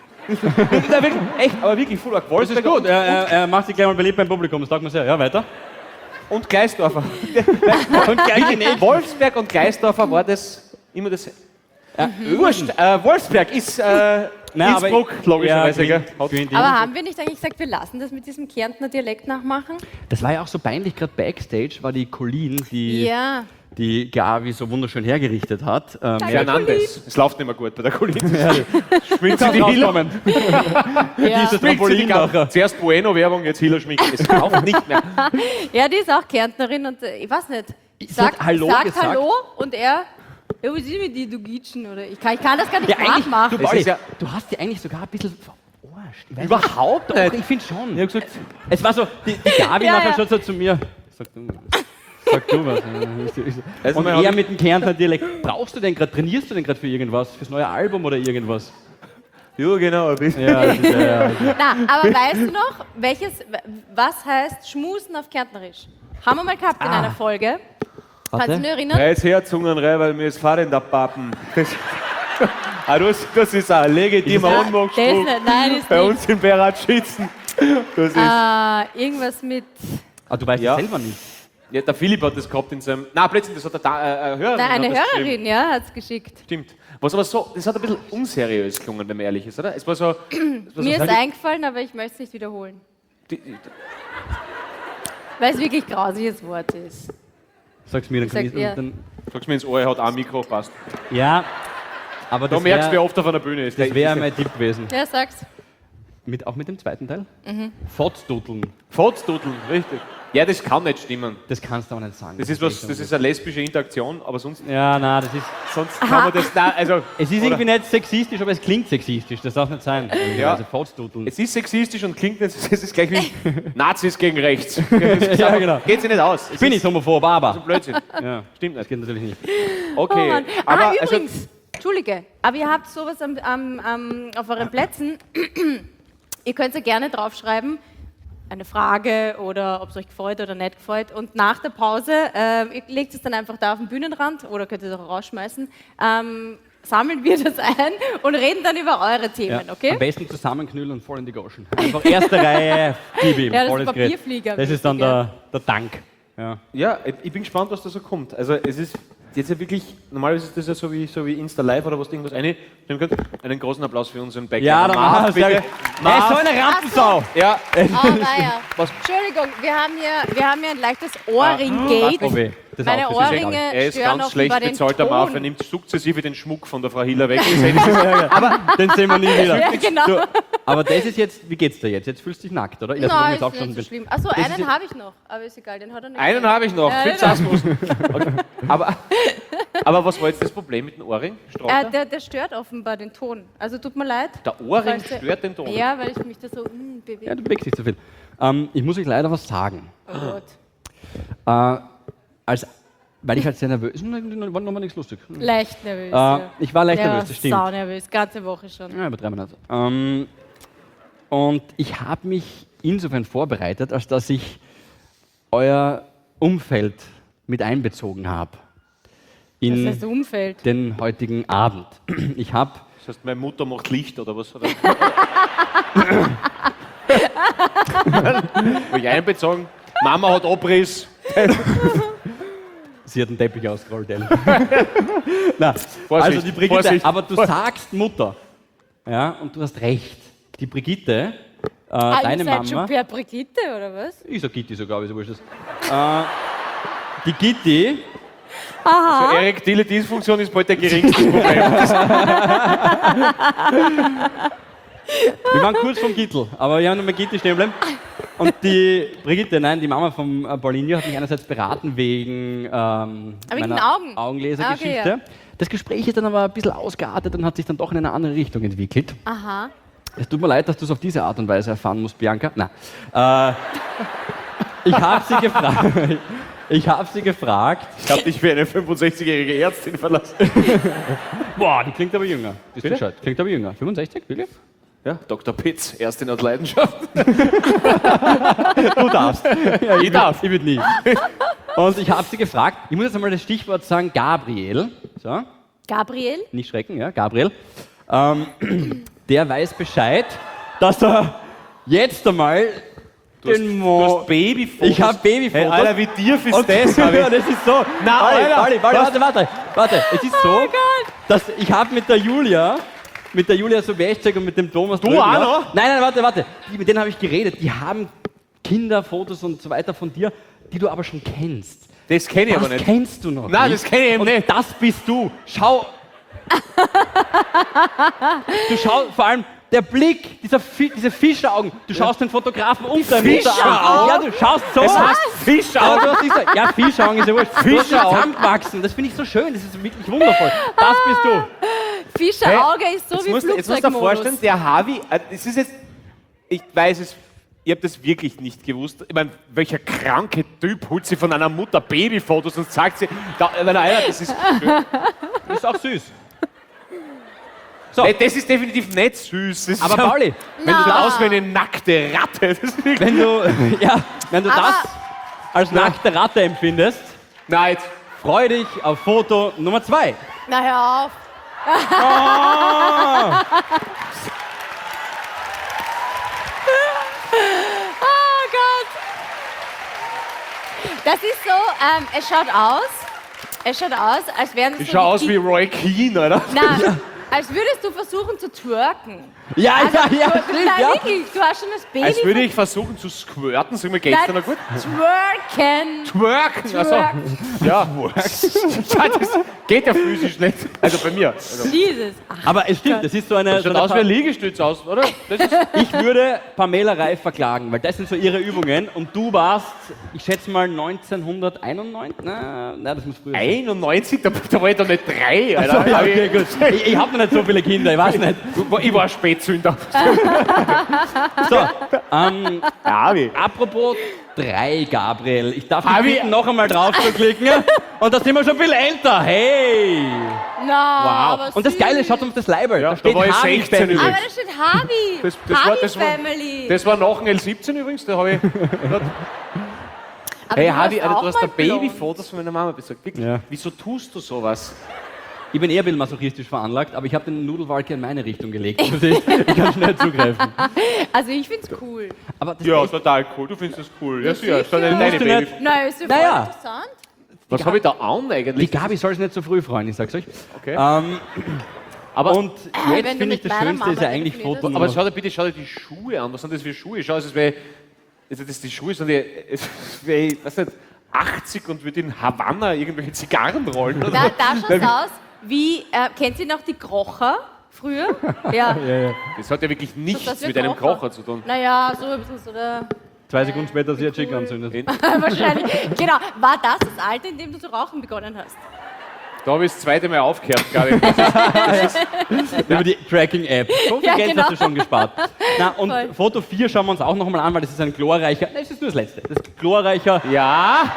Na, wirklich, echt, aber wirklich Full Arc. Das ist Wolfsberger gut, er, er, er macht sich gleich mal beliebt beim Publikum, das sagt man sehr. Ja, weiter. und Gleisdorfer. Und gleich die nächste. Wolfsberg und Gleisdorfer war das immer das. Wurscht, äh, Wolfsberg ist äh, Nein, aber Innsbruck, ich- logischerweise. ja, gell? gewinnt- gewinnt Aber Innsbruck. haben wir nicht eigentlich gesagt, wir lassen das mit diesem Kärntner Dialekt nachmachen? Das war ja auch so peinlich, gerade Backstage war die Colleen, die Ja. die Gavi so wunderschön hergerichtet hat. Ähm, Danke. Fernandes. Es läuft nicht mehr gut bei der Kollegin. Schminkt sie die Hiller. rauskommen. Ja. Diese Schminkt sie die Trampolinmacher. ganze- Zuerst Bueno-Werbung, jetzt Hiller schminken. Es läuft nicht mehr. ja, die ist auch Kärntnerin und äh, ich weiß nicht. Sie Sagt, hat Hallo sagt gesagt. Hallo und er, ja, was ist mit dir, du Gitschen? Oder ich kann, ich kann das gar nicht Ja, eigentlich, nachmachen. du, Es Pauli, ist ja- du hast die eigentlich sogar ein bisschen verarscht. Ich weiß Überhaupt nicht. nicht. Doch, ich finde schon. Ich hab gesagt, Es war so, die, die Gabi Ja, nachher ja. schaut so zu mir. Sag du, sag du was. Also Und man er hat- mit dem Kärntner Dialekt. Brauchst du den gerade, trainierst du den gerade für irgendwas? Fürs neue Album oder irgendwas? ja, genau. ein bisschen. Ja, das ist, ja, ja. Na, aber weißt du noch, welches, was heißt Schmusen auf Kärntnerisch? Haben wir mal gehabt in Ah. einer Folge. Kannst du Warte. dich erinnern? Ja, jetzt Herzungen rein, weil mir ist Fahrrad in der Pappen. Das, ah, das, das ist ein legitimer Ja, das Unmachspruch. ist nicht, nein, ist Bei nicht. uns im Beratschützen. Das ist. Äh, irgendwas mit. Ah, du weißt Ja. es selber nicht. Ja, der Philipp hat das gehabt in seinem. Nein, plötzlich, das hat der da, äh, äh, Hörerin. Nein, eine hat das geschrieben. Hörerin, ja, hat es geschickt. Stimmt. Was aber so, das hat ein bisschen unseriös gelungen, wenn man ehrlich ist, oder? Es war so. Es war Mir so ist eingefallen, aber ich möchte es nicht wiederholen. die, die, Weil es wirklich ein grausiges Wort ist. Sag's mir, dann Ich kann sag ich. dir. Dann, sag's mir ins Ohr, er hat auch ein Mikro, passt. ja, aber Da das merkst du, wer wäre oft auf einer Bühne ist. das wär mein Tipp gewesen. Ja, sag's. Mit, auch mit dem zweiten Teil? Mhm. Fotzdudeln. Fotzdudeln, richtig. Ja, das kann nicht stimmen. Das kannst du aber nicht sagen. Das ist, was, das ist eine lesbische Interaktion, aber sonst, Ja, nein, das ist. sonst kann man das. Nein, also, Es ist oder- irgendwie nicht sexistisch, aber es klingt sexistisch. Das darf nicht sein. Ja. Also Fotzdudeln. Es ist sexistisch und klingt nicht, es ist gleich wie Nazis gegen rechts. Ja, genau. Geht sich nicht aus. Es Ich bin ist nicht homophob, aber. Blödsinn. Ja, Stimmt das nicht. geht natürlich nicht. Okay. Oh Mann. aber ah, also, übrigens, Entschuldige, aber ihr habt sowas am, am, am, auf euren Plätzen. Ihr könnt ja gerne draufschreiben, eine Frage oder ob es euch gefreut oder nicht gefreut. Und nach der Pause, ähm, ihr legt es dann einfach da auf den Bühnenrand oder könnt es auch rausschmeißen, ähm, sammeln wir das ein und reden dann über eure Themen, Ja. okay? Am besten zusammenknüllen und voll in die Goschen. Einfach erste Reihe, gib ihm. Ja, das volles ist Gerät. Papierflieger. Das ist dann mäßig, ja. der, der Dank. Ja. ja, ich bin gespannt, was da so kommt. Also es ist jetzt ja wirklich, normalerweise ist das ja so wie, so wie Insta Live oder was irgendwas eine. Einen großen Applaus für unseren Bäcker. Ja, dann Marv, machen wir bitte. es. Er ist so eine Rampensau. Ja, Oh, naja. Was? Entschuldigung, wir haben hier, wir haben hier ein leichtes Ohrring-Gate. Oh weh. Das Meine auch, das ist Ohrringe er ist stören ganz schlecht offenbar den bezahlt, der Marv. Er Ton. nimmt sukzessive den Schmuck von der Frau Hiller weg. Aber den sehen wir nie wieder. Ja, genau. Du, aber das ist jetzt, wie geht's dir jetzt? Jetzt fühlst du dich nackt, oder? Ich hab Nein, jetzt auch ist schon nicht so bin. schlimm. Achso, Das ist einen jetzt- habe ich noch, aber ist egal, den hat er nicht. Einen habe ich noch, Ja, Fritz genau. Asmussen. Okay. Aber, aber was war jetzt das Problem mit dem Ohrring? Straucher? Äh, der, der stört offenbar den Ton. Also tut mir leid. Der Ohrring falls der- stört den Ton. Ja, weil ich mich da so mm, bewege. Ja, du bewegst dich zu viel. Ähm, ich muss euch leider was sagen. Oh Gott. Äh, als, weil ich halt sehr nervös war, war nochmal nichts lustig. Leicht nervös. Äh, ja. ich war leicht Der nervös, war das stimmt. sau nervös, ganze Woche schon. Ja, übertreiben wir nicht. Ähm, und ich habe mich insofern vorbereitet, als dass ich euer Umfeld mit einbezogen habe Das in heißt Umfeld. den heutigen Abend. Ich habe Das heißt, meine Mutter macht Licht oder was? Oder? Wo ich einbezogen, Mama hat Abriss. Sie hat einen Teppich ausgerollt, Ellen. Na, Vorsicht, also die Brigitte, Vorsicht. aber du sagst Mutter. Ja, und du hast recht. Die Brigitte, äh, Ah, deine ihr seid schon Mama. per Brigitte, oder was? Ich sag Gitti sogar, wie so wurscht ist. Äh, die Gitti, Also erektile Dysfunktion ist bald der geringste Problem. wir waren kurz vom Gittel, aber wir haben noch mal Gitti stehen bleiben. Und die Brigitte, nein, die Mama von äh, Paulinho hat mich einerseits beraten wegen ähm, wegen meiner den Augen. Augenlasergeschichte. Ah, okay, Das Gespräch ist dann aber ein bisschen ausgeartet und hat sich dann doch in eine andere Richtung entwickelt. Aha. Es tut mir leid, dass du es auf diese Art und Weise erfahren musst, Bianca. Nein. Äh, ich habe sie gefragt. Ich habe sie gefragt. Ich habe dich wie eine fünfundsechzigjährige Ärztin verlassen. Boah, die klingt aber jünger. Bist du Bitte? Bescheid? Klingt aber jünger. fünfundsechzig, wirklich? Ja, Doktor Pitz, Ärztin aus Leidenschaft. Du darfst. Ja, Ich darf. Ich würde nie. Und ich habe sie gefragt. Ich muss jetzt einmal das Stichwort sagen: Gabriel. So, Gabriel? nicht schrecken, ja, Gabriel. Ähm, der weiß Bescheid, dass er jetzt einmal Du hast, den du Mo. hast Babyfotos. Ich habe Babyfotos. Hey, Alter, wie dir fürs Und das hab ja, ich. das ist so. Na, warte, Alter, warte, warte, was? warte, warte, warte. Es ist so, dass ich habe mit der Julia, mit der Julia Sobieschek und mit dem Thomas Du Drögler- auch noch? Nein, nein, warte, warte. Die, mit denen habe ich geredet. Die haben Kinderfotos und so weiter von dir, die du aber schon kennst. Das kenne ich Das aber nicht. kennst du noch Nein, nicht. das kenne ich eben und nicht. das bist du. Schau. Du schaust vor allem der Blick, dieser Fi diese Fischeraugen. Du schaust den Fotografen unter dem Mutter an. Fischeraugen? Ja, du schaust so. Das heißt Fischaugen. Aber du hast nicht so, ja, Fischaugen ist ja wurscht. Du hast Fischaugen. zusammengewachsen. Das finde ich so schön. Das ist wirklich wundervoll. Das bist du. Fischerauge ist so Jetzt wie musst, du- jetzt musst du dir Flugzeugmodus. vorstellen, der Harvey, äh, es ist jetzt, ich weiß es, ich habe das wirklich nicht gewusst. Ich meine, welcher kranke Typ holt sie von einer Mutter Babyfotos und sagt sie, da, wenn er einer, das ist schön. Das ist auch süß. So, Hey, das ist definitiv nicht süß. Das aber ist ja- Pauli, wenn du Na. da aus wie eine nackte Ratte. Das ist wirklich, wenn du, ja, wenn du Aber- das als nackte Ratte empfindest, nein, jetzt, freu dich auf Foto Nummer zwei. Na hör auf. Oh! Oh Gott. Das ist so, ähm, es schaut aus, es schaut aus, als wären das ich so schau die aus wie Ki- Roy Keane, oder? Nein, Als würdest du versuchen zu twerken. Ja, Also, ja, ja, du, stimmt, nein, ja. wirklich, du hast schon das Baby. Als würde ich versuchen zu squirten. Sag mal, geht's dir noch gut? Twerken. Twerken! Also, Twerken. ja, ja, das geht ja physisch nicht. Also bei mir. Also, Jesus. Aber es stimmt, das ist so eine. das So schaut eine aus wie ein Liegestütz aus, oder? Das ist, ich würde Pamela Reif verklagen, weil das sind so ihre Übungen und du warst, ich schätze mal neunzehnhunderteinundneunzig, na, na das muss früher sein. einundneunzig, da, da war ich doch nicht drei, Alter. Ja, Aber okay, ich, gut. Ich, ich habe noch nicht so viele Kinder, ich weiß nicht. ich war ein Spätzünder. So, ähm, Ja, wie? apropos drei, Gabriel, ich darf dich Abi- bitten, noch einmal drauf zu klicken und da sind wir schon viel älter, hey! Na, Wow. aber Und das süß. Geile, schaut uns das Leiberl, Ja, da steht da war ich Harvey sechzehn Family. übrigens. Aber da steht Harvey. Das, das, war, Harvey das, war, Family. das war nach dem L siebzehn übrigens, da habe ich. Aber Hey du Hardy, hast Alter, auch du hast da mal blond. Babyfotos von meiner Mama besorgt. Wirklich? Ja. Wieso tust du sowas? Ich bin eher ein bisschen masochistisch veranlagt, aber ich habe den Nudelwalker in meine Richtung gelegt. Du siehst, ich kann schnell zugreifen. Also ich find's cool. Aber das Ja, ist echt, total cool. Du findest das cool. Ja, sicher. sicher. Schon deine Musst du Baby. nicht- Na, ist ja voll Naja. interessant. Was habe ich da an die eigentlich? Gabi soll es nicht so früh freuen, ich sag's euch. Okay. Ähm, Aber, und wenn jetzt du finde mit ich das meiner Schönste ist Mama ja eigentlich telefonierst. Foto. aber schau dir bitte schau dir die Schuhe an. Was sind das für Schuhe? Schau, es ist wie. Also das die Schuhe sind wie, es ist wie, weiß nicht, achtzig und wird in Havanna irgendwelche Zigarren rollen. Oder? Da, da schaut's aus wie, äh, kennt ihr noch die Krocher früher? Ja. Das hat ja wirklich nichts das wie mit einem Kocher. Kocher zu tun. Naja, so ein bisschen so der... Zwei Sekunden später sie hat Chick anzündet. Wahrscheinlich. Genau. War das das Alter, in dem du zu rauchen begonnen hast? Da habe ich das zweite Mal aufgehört, glaube ich. Über die Tracking-App. So viel Ja, Geld genau. hast du schon gespart. Na, und Voll. Foto vier schauen wir uns auch noch mal an, weil das ist ein glorreicher, nein, das ist nur das letzte, das ist glorreicher Ja,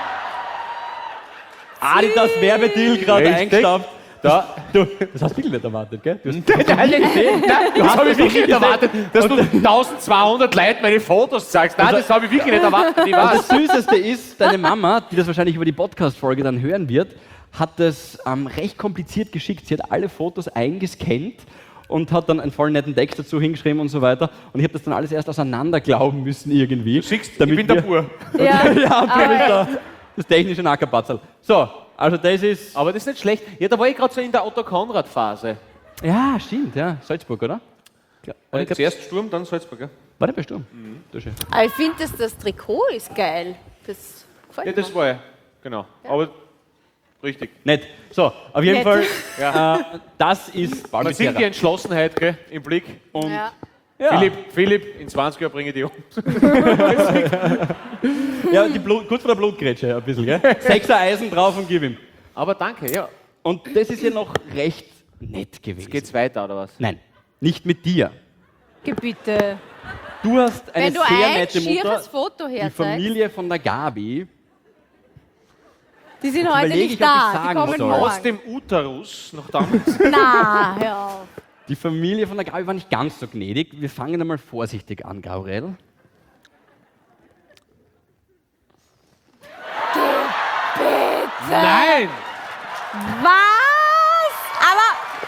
Adidas Werbedeal gerade Richtig. eingestaubt. da. Du, das hast du wirklich nicht erwartet, gell? Du hast Nein, das habe ich wirklich nicht erwartet, dass du eintausendzweihundert Leuten meine Fotos zeigst. Nein, das habe ich wirklich nicht erwartet. Ich Und weiß. das Süßeste ist, deine Mama, die das wahrscheinlich über die Podcast-Folge dann hören wird, hat das ähm, recht kompliziert geschickt. Sie hat alle Fotos eingescannt und hat dann einen voll netten Text dazu hingeschrieben und so weiter. Und ich habe das dann alles erst auseinander glauben müssen irgendwie. Du siehst, ich damit bin der wir- Bur. Ja. Ja, und du Aber- bist da das technische Nackerpatzel. So, also das ist... Aber das ist nicht schlecht. Ja, da war ich gerade so in der Otto-Konrad-Phase. Ja, stimmt, ja. Salzburg, oder? Ja, oder ich glaub, Zuerst Sturm, dann Salzburg. Ja, war der bei Sturm? Das ist schön. Aber ich finde, dass das Trikot ist geil. Das gefällt ja mir. das war ja. Genau. Aber richtig. Nett. So, auf jeden Nett. Fall, Ja. äh, das ist Man sieht die Balmicera. Entschlossenheit gell, im Blick. Und Ja. ja, Philipp, Philipp, in zwanzig Jahren bringe ich die um. ja die Blut, gut von der Blutgrätsche ein bisschen, gell? Sechser Eisen drauf und gib ihm. Aber danke, ja. Und das ist ja noch recht nett gewesen. Geht's weiter, oder was? Nein, nicht mit dir. Bitte. Du hast eine Wenn du sehr ein nette Mutter. schieres Foto Die herzeigst, Familie von der Gabi. die sind heute überlege nicht ich, ob ich da. Die sagen kommen soll. Aus morgen. dem Uterus noch damals. Na, hör auf. Die Familie von der Gabi war nicht ganz so gnädig. Wir fangen einmal vorsichtig an, Gabriel. Nein! Was? Aber.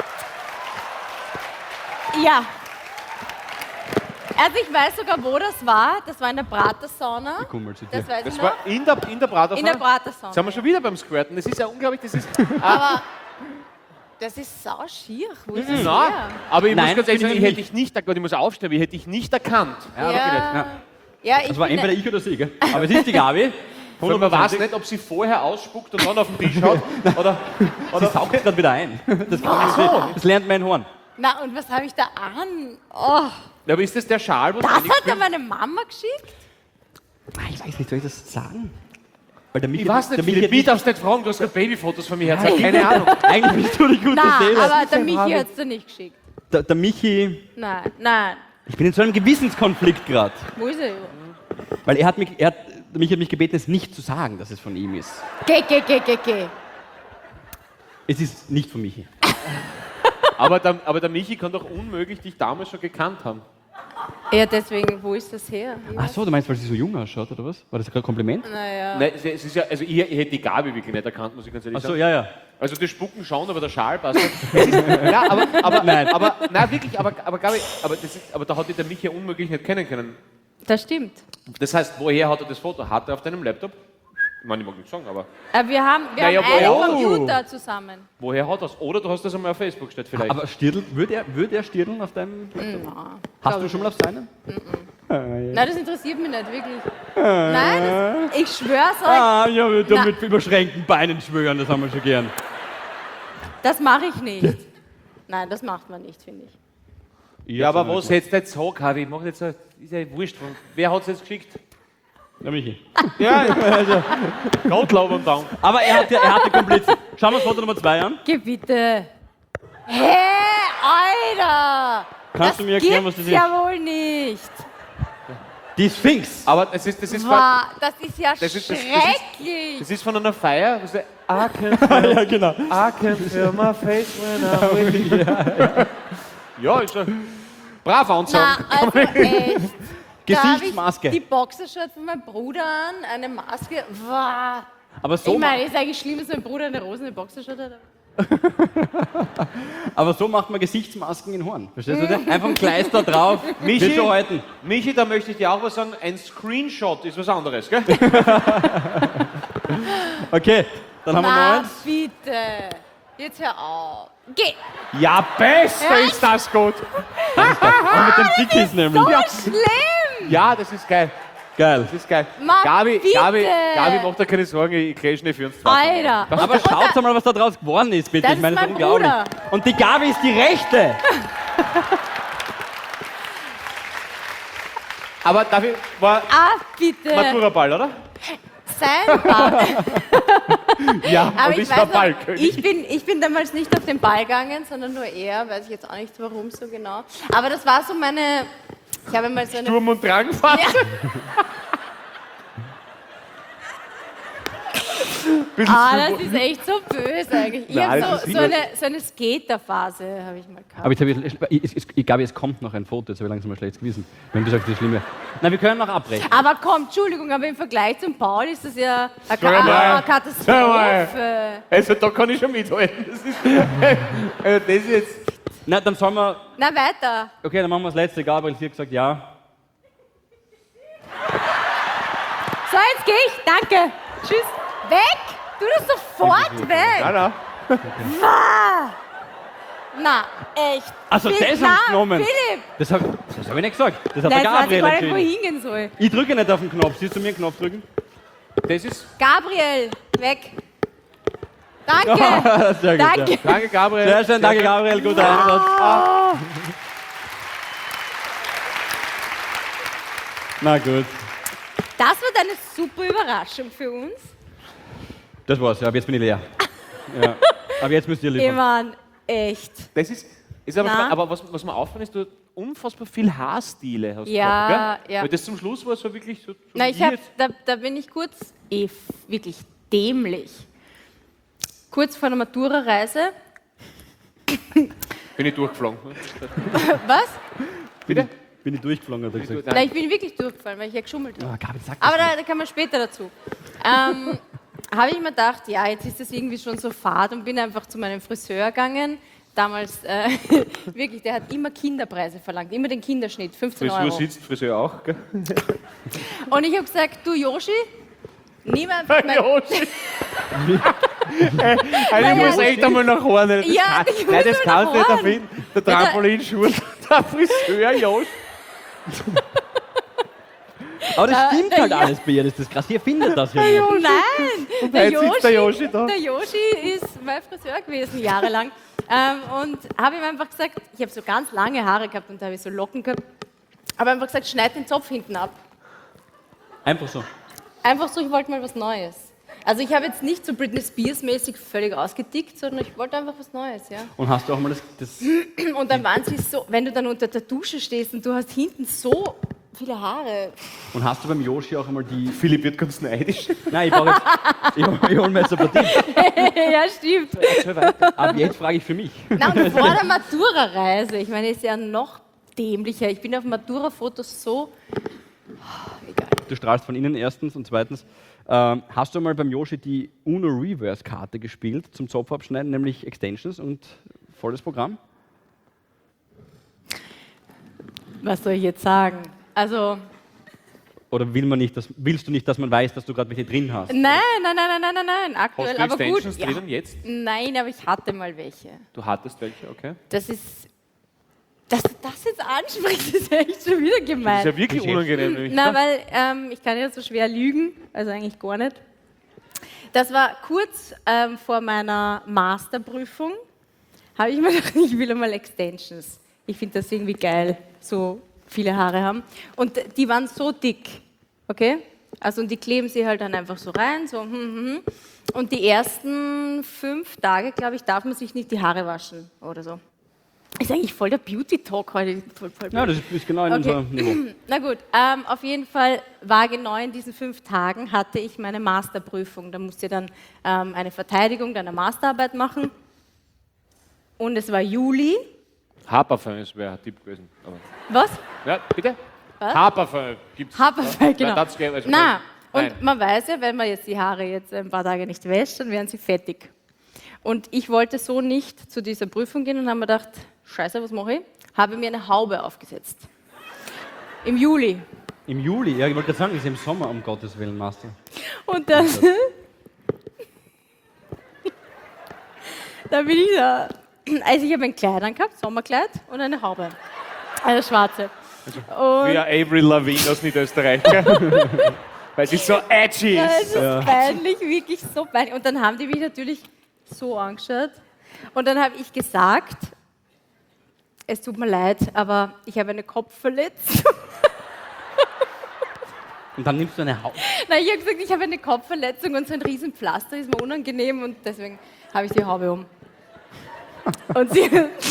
Ja. Also ich weiß sogar, wo das war. Das war in der Pratersauna. Ich komm mal zu dir. Das weiß Das ich war noch. in der, in der Pratersauna. In der Pratersauna. Jetzt sind wir schon wieder beim Squirten. Das ist ja unglaublich, das ist... Aber das ist sau schier. Wo ist das Na, her? aber ich Nein, muss ganz ehrlich bin sagen, ich ich hätte dich nicht erkannt, ich muss aufstehen, ich hätte dich nicht erkannt. Ja, wirklich nicht. Ja. Ja, ich Das war bin entweder ich oder sie, gell? Aber es ist die Gabi. Weil man weiß nicht, ob sie vorher ausspuckt und dann auf den Tisch schaut. Oder, Sie saugt es gerade wieder ein. Das, kann das lernt mein Horn. Na, und was habe ich da an? Oh, Ja, aber ist das der Schal, wo das du hat eingeführt- ja meine Mama geschickt? Ah, Ich weiß nicht, soll ich das sagen? Weil der Michi, Ich weiß der nicht, Michi Philipp, hat ich darfst nicht fragen, du hast gerade Babyfotos von mir hergezeigt. Keine Ahnung. Eigentlich bist du die gute Nein, Seele. aber der Michi hat es dir nicht geschickt. Der, der Michi, Nein, nein. ich bin in so einem Gewissenskonflikt gerade. Wo ist er? Weil er hat mich, er hat, der Michi hat mich gebeten, es nicht zu sagen, dass es von ihm ist. Geh, geh, geh, geh, geh. Es ist nicht von Michi. Aber der, aber der Michi kann doch unmöglich dich damals schon gekannt haben. Ja, deswegen, wo ist das her? Ich Ach weiß- so, du meinst, weil sie so jung ausschaut, oder was? War das gerade ein Kompliment? Naja. Nein, es es ist ja, also ich, ich hätte die Gabi wirklich nicht erkannt, muss ich ganz ehrlich Ach so, sagen. ja, ja. Also das Spucken schon, aber der Schal passt nicht. Es ist, ja, aber, aber, Nein. aber, nein, wirklich, aber, aber Gabi, aber, das ist, aber da hat dich der Michi unmöglich nicht kennen können. Das stimmt. Das heißt, woher hat er das Foto? Hat er auf deinem Laptop? Ich meine, ich mag nicht sagen, aber Äh, wir haben, wir Naja, haben einen woher- Computer zusammen. woher hat das? Oder du hast das einmal auf Facebook gestellt vielleicht. Aber Stirl, würde er, würd er stirdeln auf deinem... Hast du schon mal auf seinen? Nein, das interessiert mich nicht, wirklich. Nein, das, ich schwör's euch, Ah, ja, wir Na. mit überschränkten Beinen schwören, das haben wir schon gern. das mache ich nicht. Nein, das macht man nicht, finde ich. ja, aber was hättest du jetzt sagen, Hardy? Ich mach jetzt, ein- ist ja wurscht. Wer hat es jetzt geschickt? Ja, Michi. Ja, also, Gottlob und Dank. Aber er hat, ja- er hat den Komplizen. Schauen wir uns Foto Nummer zwei an. Geh bitte. Hä, Alter! Kannst das du mir erklären, was gibt's das ja wohl nicht. Die Sphinx. Aber das ist, das ist, von, Wow, das ist ja Das ist- das- das ist- schrecklich. das ist von einer Feier. Das ist, I can feel, Ja, genau. I can feel my face when I'm with you. Ja, ist schon brav Na, anzogen. also echt. Da hab Gesichtsmaske. ich die Boxershort von meinem Bruder an, eine Maske. Wow. Aber so, Ich ma meine, ist eigentlich schlimm, dass mein Bruder eine rosene Boxershort hat. aber so macht man Gesichtsmasken in Horn. Verstehst du das? Einfach ein Kleister drauf. Michi? Wird schon halten. Michi, da möchte ich dir auch was sagen. Ein Screenshot ist was anderes, gell? Okay, dann haben wir Na, neun. bitte. Jetzt hör auf. Geh. Ja, besser ist das gut. Und mit dem Dickies nämlich. So schlimm. Ja, das ist geil. Geil. Das ist geil. Mann, Gabi, bitte. Gabi, Gabi, mach dir keine Sorgen, ich kriege schnell für uns zwei. Alter. Aber Und- schaut mal, was da draus geworden ist, bitte. Das Ich meine, ist das ist mein unglaublich. Bruder. Und die Gabi ist die Rechte. Aber dafür war Ah, bitte. Matura-Ball, oder? Sein Ball. Ja, Aber und ich ich weiß war noch, Ballkönig. ich bin, ich bin damals nicht auf den Ball gegangen, sondern nur er, weiß ich jetzt auch nicht warum so genau. Aber das war so meine, ich habe mal so eine... Sturm- und Drangphase. Ah, das ist echt so böse eigentlich. Ich Nein, das habe ist so, so, eine, so eine Skater-Phase, habe ich mal gehabt. Aber jetzt habe ich, ich, ich, ich glaube, es kommt noch ein Foto, jetzt habe ich langsam mal schlechtes Gewissen. Wenn du sagst, das ist schlimm. Na, wir können noch abbrechen. Aber komm, Entschuldigung, aber im Vergleich zum Paul ist das ja eine, Ka Sag mal. eine Sag Katastrophe. Also da kann ich schon mithalten. Das ist, also das ist jetzt... Na, dann sollen wir. Na, weiter. Okay, dann machen wir das letzte. Gabriel, sie hat gesagt, ja. So, jetzt gehe ich. Danke. Tschüss. Weg. Tu das sofort weg. Nein, nein. Na, echt. Also, Philipp, das na, haben sie genommen. Philipp. Das habe das hab ich nicht gesagt. Das hat Nein, der jetzt weiß ich Gabriel gar nicht, wo entschieden. ich hingehen soll. Ich drücke nicht auf den Knopf. Siehst du mir einen Knopf drücken? Das ist... Gabriel, weg. Danke. Sehr gut. Danke. Ja. Danke, Gabriel. Sehr schön, danke Gabriel, guter Einsatz. Na gut. Das wird eine super Überraschung für uns. Das war's, ja, aber jetzt bin ich leer. Ja. Aber jetzt müsst ihr Ich liefern. meine, echt. Das ist... ist aber Na? spannend, aber was, was mir auffällt, ist, du unfassbar viel Haarstile hast Ja, gehabt, gell? ja. Weil das zum Schluss war so wirklich so... so Na, ich wie hab, jetzt. da, da bin ich kurz, eh, wirklich dämlich. Kurz vor einer Matura-Reise. Bin ich durchgeflogen. Was? Bitte? Bin ich durchgeflogen, hat er gesagt. Nein, ich bin wirklich durchgefallen, weil ich ja geschummelt habe. Ah, Gabriel, sag das Aber nicht. da, da kann man später dazu. Ähm, habe ich mir gedacht, ja, jetzt ist das irgendwie schon so fad und bin einfach zu meinem Friseur gegangen. Damals, äh, wirklich, der hat immer Kinderpreise verlangt, immer den Kinderschnitt, fünfzehn Frisur Euro. sitzt, Friseur auch, gell? Und ich habe gesagt, du Yoshi, nimm einfach mein... Yoshi. Also ich muss echt einmal nach vorne. Das Ja, kann, ich nein, muss das mal kannst du nach nicht vorne. erfinden. Der Trampolinschuh, der Friseur, Josh. Aber das Äh, stimmt der halt Jo- alles bei ihr, das ist das krass. Ihr findet das ja nicht. Nein, der jetzt sitzt der Yoshi da. der Yoshi ist mein Friseur gewesen, jahrelang. ähm, und habe ihm einfach gesagt, ich habe so ganz lange Haare gehabt und da habe ich so Locken gehabt. Aber einfach gesagt, schneid den Zopf hinten ab. Einfach so. Einfach so, ich wollte mal was Neues. Also ich habe jetzt nicht so Britney Spears-mäßig völlig ausgedickt, sondern ich wollte einfach was Neues, ja. Und hast du auch mal das. das Und dann waren sie so, wenn du dann unter der Dusche stehst und du hast hinten so viele Haare. und hast du beim Yoshi auch einmal die. Philipp wird ganz neidisch. Nein, ich brauche jetzt. Ich, hol- ich hole mir jetzt ein paar Tipps. Ja, stimmt. Aber jetzt frage ich für mich. Na, und vor der Matura-Reise, ich meine, ist ja noch dämlicher. Ich bin auf Matura-Fotos so... Egal. Du strahlst von innen erstens und zweitens. Ähm, hast du mal beim Yoshi die Uno Reverse-Karte gespielt zum Zopfabschneiden, nämlich Extensions und volles Programm? Was soll ich jetzt sagen? Also, Oder will man nicht, dass, willst du nicht, dass man weiß, dass du gerade welche drin hast? Nein, nein, nein, nein, nein, nein, nein, aktuell, Hast du aber gut. Extensions Ja. drinnen jetzt? Nein, aber ich hatte mal welche. Du hattest welche, okay. Das ist, dass du das jetzt ansprichst, ist ja echt schon wieder Das gemein. ist ja wirklich Geschäft. unangenehm. nämlich. Na, weil ähm, ich kann ja so schwer lügen, also eigentlich gar nicht. Das war kurz ähm, vor meiner Masterprüfung, habe ich mir gedacht, ich will einmal Extensions. Ich finde das irgendwie geil, so viele Haare haben. Und die waren so dick, okay? Also und die kleben sie halt dann einfach so rein, so hm, hm, hm. Und die ersten fünf Tage, glaube ich, darf man sich nicht die Haare waschen oder so. Ist eigentlich voll der Beauty-Talk heute. Voll, voll Ja, das ist genau in Okay. unserem Niveau. Na gut, ähm, auf jeden Fall war genau in diesen fünf Tagen hatte ich meine Masterprüfung. Da musste ich dann ähm, eine Verteidigung deiner Masterarbeit machen. Und es war Juli. Haferföhn wäre ein Tipp gewesen. Aber Was? ja, bitte? Was? Haferföhn gibt's. Haferfell, genau. Nein, das geht- also Na, nein. und man weiß ja, wenn man jetzt die Haare jetzt ein paar Tage nicht wäscht, dann werden sie fettig. Und ich wollte so nicht zu dieser Prüfung gehen und habe mir gedacht, scheiße, was mache ich? Habe mir eine Haube aufgesetzt. Im Juli. Im Juli, ja, ich wollte gerade sagen, ist im Sommer, um Gottes Willen, Master. Und dann, da bin ich da. Also ich habe ein Kleid angehabt, Sommerkleid und eine Haube. Eine schwarze. Und Wie ein Avril Lavigne aus Niederösterreich. gell? Weil sie so edgy es ist. ist peinlich, wirklich so peinlich. Und dann haben die mich natürlich so angeschaut. Und dann habe ich gesagt, es tut mir leid, aber ich habe eine Kopfverletzung. Und dann nimmst du eine Haut. Nein, ich habe gesagt, ich habe eine Kopfverletzung und so ein Riesenpflaster ist mir unangenehm und deswegen habe ich die Haube um. Und sie...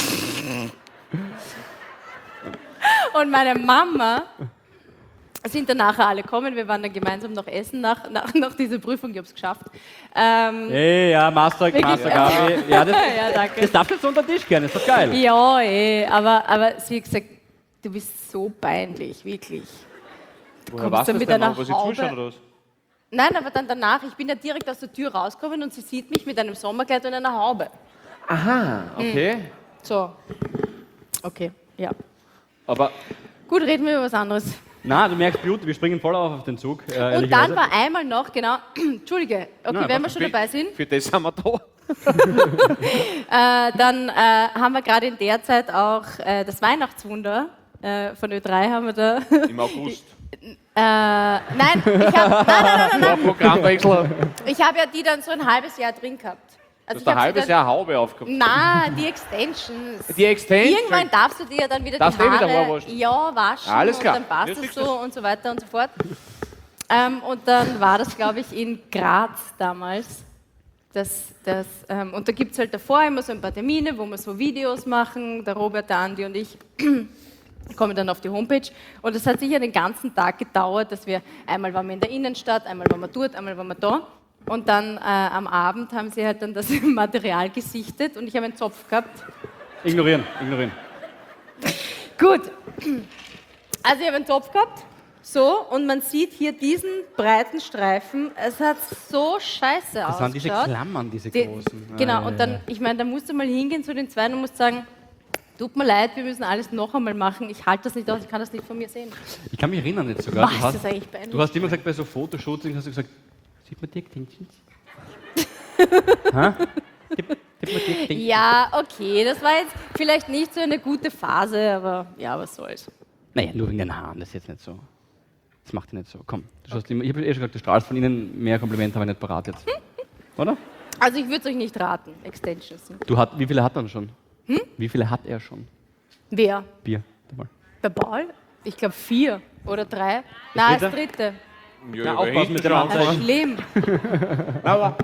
Und meine Mama sind dann nachher alle gekommen, wir waren dann gemeinsam noch essen nach, nach, nach dieser Prüfung, ich habe es geschafft. Ähm, Hey, ja, Master, Master Gabi. Ja, das, ja, danke. das darfst du jetzt unter den Tisch gerne, ist doch geil. Ja, eh, aber, aber sie hat gesagt, du bist so peinlich, wirklich. Woher kommst warst du du mit denn einer noch? Was sie Haube? zuschauen oder was? Nein, aber dann danach, ich bin ja direkt aus der Tür rausgekommen und sie sieht mich mit einem Sommerkleid und einer Haube. Aha, okay. So. Okay, ja. Aber Gut, reden wir über was anderes. Na, du merkst Beauty, wir springen voll auf auf den Zug. Äh, Und ehrlicherweise. dann war einmal noch, genau, Entschuldige, okay, Nein, wenn wir schon für, dabei sind, für das sind wir da. äh, dann äh, haben wir gerade in der Zeit auch äh, das Weihnachtswunder äh, von Ö drei haben wir da. Im August. Äh, nein, ich habe nein, nein, nein, nein, Ja, Programmwechsel. ich hab ja die dann so ein halbes Jahr drin gehabt. Du Also hast ich ein hab sie halbes dann, Jahr Haube aufgehabt. Nein, die Extensions. Die Extension. Irgendwann darfst du dir ja dann wieder Darfst die du eh wieder Haare Haarwaschen? ja, waschen Alles klar. und dann passt Ja, es siehst so du. und so weiter und so fort. Ähm, und dann war das, glaube ich, in Graz damals. Das, das, ähm, und da gibt es halt davor immer so ein paar Termine, wo wir so Videos machen, der Robert, der Andi und ich kommen dann auf die Homepage. Und es hat sicher den ganzen Tag gedauert, dass wir, einmal waren wir in der Innenstadt, einmal waren wir dort, einmal waren wir da. Und dann äh, am Abend haben sie halt dann das Material gesichtet und ich habe einen Zopf gehabt. Ignorieren, ignorieren. Gut. Also ich habe einen Topf gehabt, so, und man sieht hier diesen breiten Streifen. Es hat so scheiße Das waren diese ausgeschaut. Klammern, diese Die- großen. Genau, Ah, ja, und dann, ich meine, da musst du mal hingehen zu den zwei und musst sagen, tut mir leid, wir müssen alles noch einmal machen. Ich halte das nicht aus, ich kann das nicht von mir sehen. Ich kann mich erinnern jetzt sogar. Was, Du ist hast, das eigentlich peinlich? du hast immer gesagt, bei so Fotoshootings hast du gesagt, sieht man die Extensions? Ha? Tipp, tipp mal die Extensions. Ja, okay, das war jetzt vielleicht nicht so eine gute Phase, aber ja, was soll's. Naja, nur wegen den Haaren, das ist jetzt nicht so. Das macht ihr nicht so. Komm, du schaust immer, ich habe eh schon gesagt, du strahlst von ihnen mehr Komplimente, habe ich nicht parat jetzt. Oder? Also ich würde es euch nicht raten, Extensions. Du hat, wie viele hat er denn schon? Wie viele hat er schon? Wer? Bier. Mal. Der Paul? Ich glaube vier oder drei. Nein, das dritte? dritte. Ja, Na, aber aufpassen hinten mit dem schon Anzeigen. Das anfangen. ist schlimm. Aber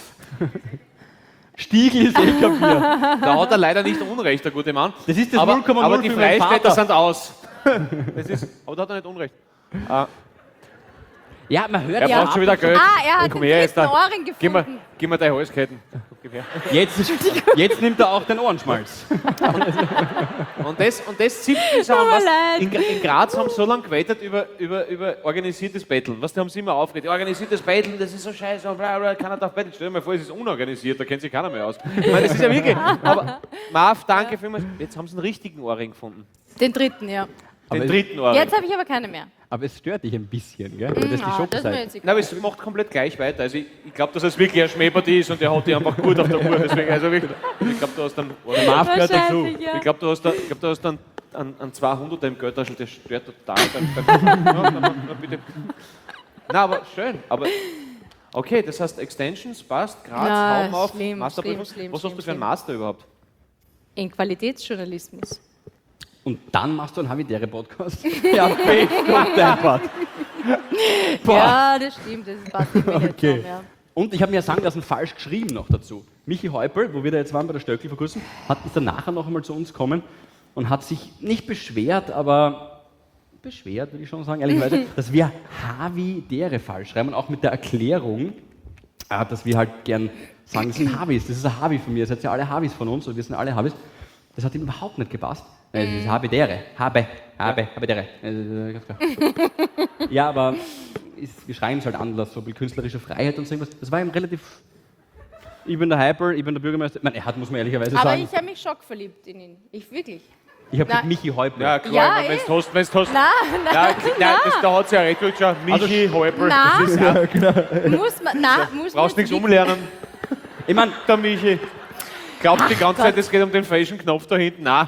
Stiegel ist eh kein Bier. da hat er leider nicht Unrecht, der gute Mann. Das ist das aber, null Komma null aber die für meinen Freistädter Vater. sind aus. Das ist, aber da hat er nicht Unrecht. Ah, Ja, man hört er ja. braucht schon wieder Geld. Ah, er hat Komm den her, jetzt dritten da. Ohrring Gib mir, gefunden. gib mir deine Halsketten. Gib her. Jetzt, jetzt nimmt er auch den Ohrenschmalz. Und das, und das zieht mich so an, was, leid. in, in Graz haben sie so lange gewettet über, über, über organisiertes Betteln. Was, die haben sie immer aufgeregt. Organisiertes Betteln, das ist so scheiße, und bla, bla, keiner darf betteln. Stell dir mal vor, es ist unorganisiert, da kennt sich keiner mehr aus. Ich meine, das ist ja wirklich. Aber Marv, danke vielmals. Jetzt haben sie einen richtigen Ohrring gefunden. Den dritten, ja. Den Aber- dritten Ohrring. Jetzt habe ich aber keine mehr. Aber es stört dich ein bisschen, gell? Weil das die Ah, das ist mir Schokoseite. jetzt Nein, egal. aber es macht komplett gleich weiter. Also ich, ich glaube, dass es wirklich ein Schmähpartie ist und der hat die einfach gut auf der Uhr. Deswegen, also wirklich, ich glaube, du hast dann... Marv gehört dazu. Wahrscheinlich, ja. Ich glaube, du hast da, ich glaub, du hast dann an, an zweihunderter im Geldtaschel, der stört total. Beim, beim, ja, na, na, na, bitte. Na, aber schön. Aber okay, das heißt Extensions, passt, Graz, Ja, Hauben auf, schlimm, Masterprüfung. schlimm, schlimm, Was hast schlimm, du für einen schlimm. Master überhaupt? In Qualitätsjournalismus. Und dann machst du einen Havidere-Podcast. Ja, okay, Gott, dein Gott. Boah. Ja, das stimmt, das passt irgendwie nicht Okay. zusammen, ja. Und ich habe mir sagen lassen, falsch geschrieben noch dazu. Michi Häupl, wo wir da jetzt waren bei der Stöckl vor kurzem, hat ist dann nachher noch einmal zu uns gekommen und hat sich nicht beschwert, aber beschwert, würde ich schon sagen, ehrlicherweise, dass wir Havidere falsch schreiben und auch mit der Erklärung, äh, dass wir halt gern sagen, das sind Havis, das ist ein Havi von mir, ihr seid ja alle Havis von uns und wir sind alle Havis. Das hat ihm überhaupt nicht gepasst. Nein, das ist Habidere. Habe, habe, Habidere. Äh, ganz klar. Ja, aber ist, wir schreiben es halt anders, so viel künstlerische Freiheit und so irgendwas. Das war ihm relativ. Ich bin der Hyper, ich bin der Bürgermeister. Ich meine, er hat, muss man ehrlicherweise Aber sagen. ich habe mich schockverliebt in ihn. Ich wirklich. Ich habe Nein. mit Michi Häupl. Ja, klar, Ja, wenn eh. du hast, wenn du hast. Nein, nein, Ja, nein, das, da hat sie ja recht gut geschaut. Michi, Häupl, Nein. das ist ja, muss man, nein, muss brauchst man nichts jetzt umlernen, Ich meine, der Michi. Glaubt die ganze Zeit, es geht um den falschen Knopf da hinten. Nein.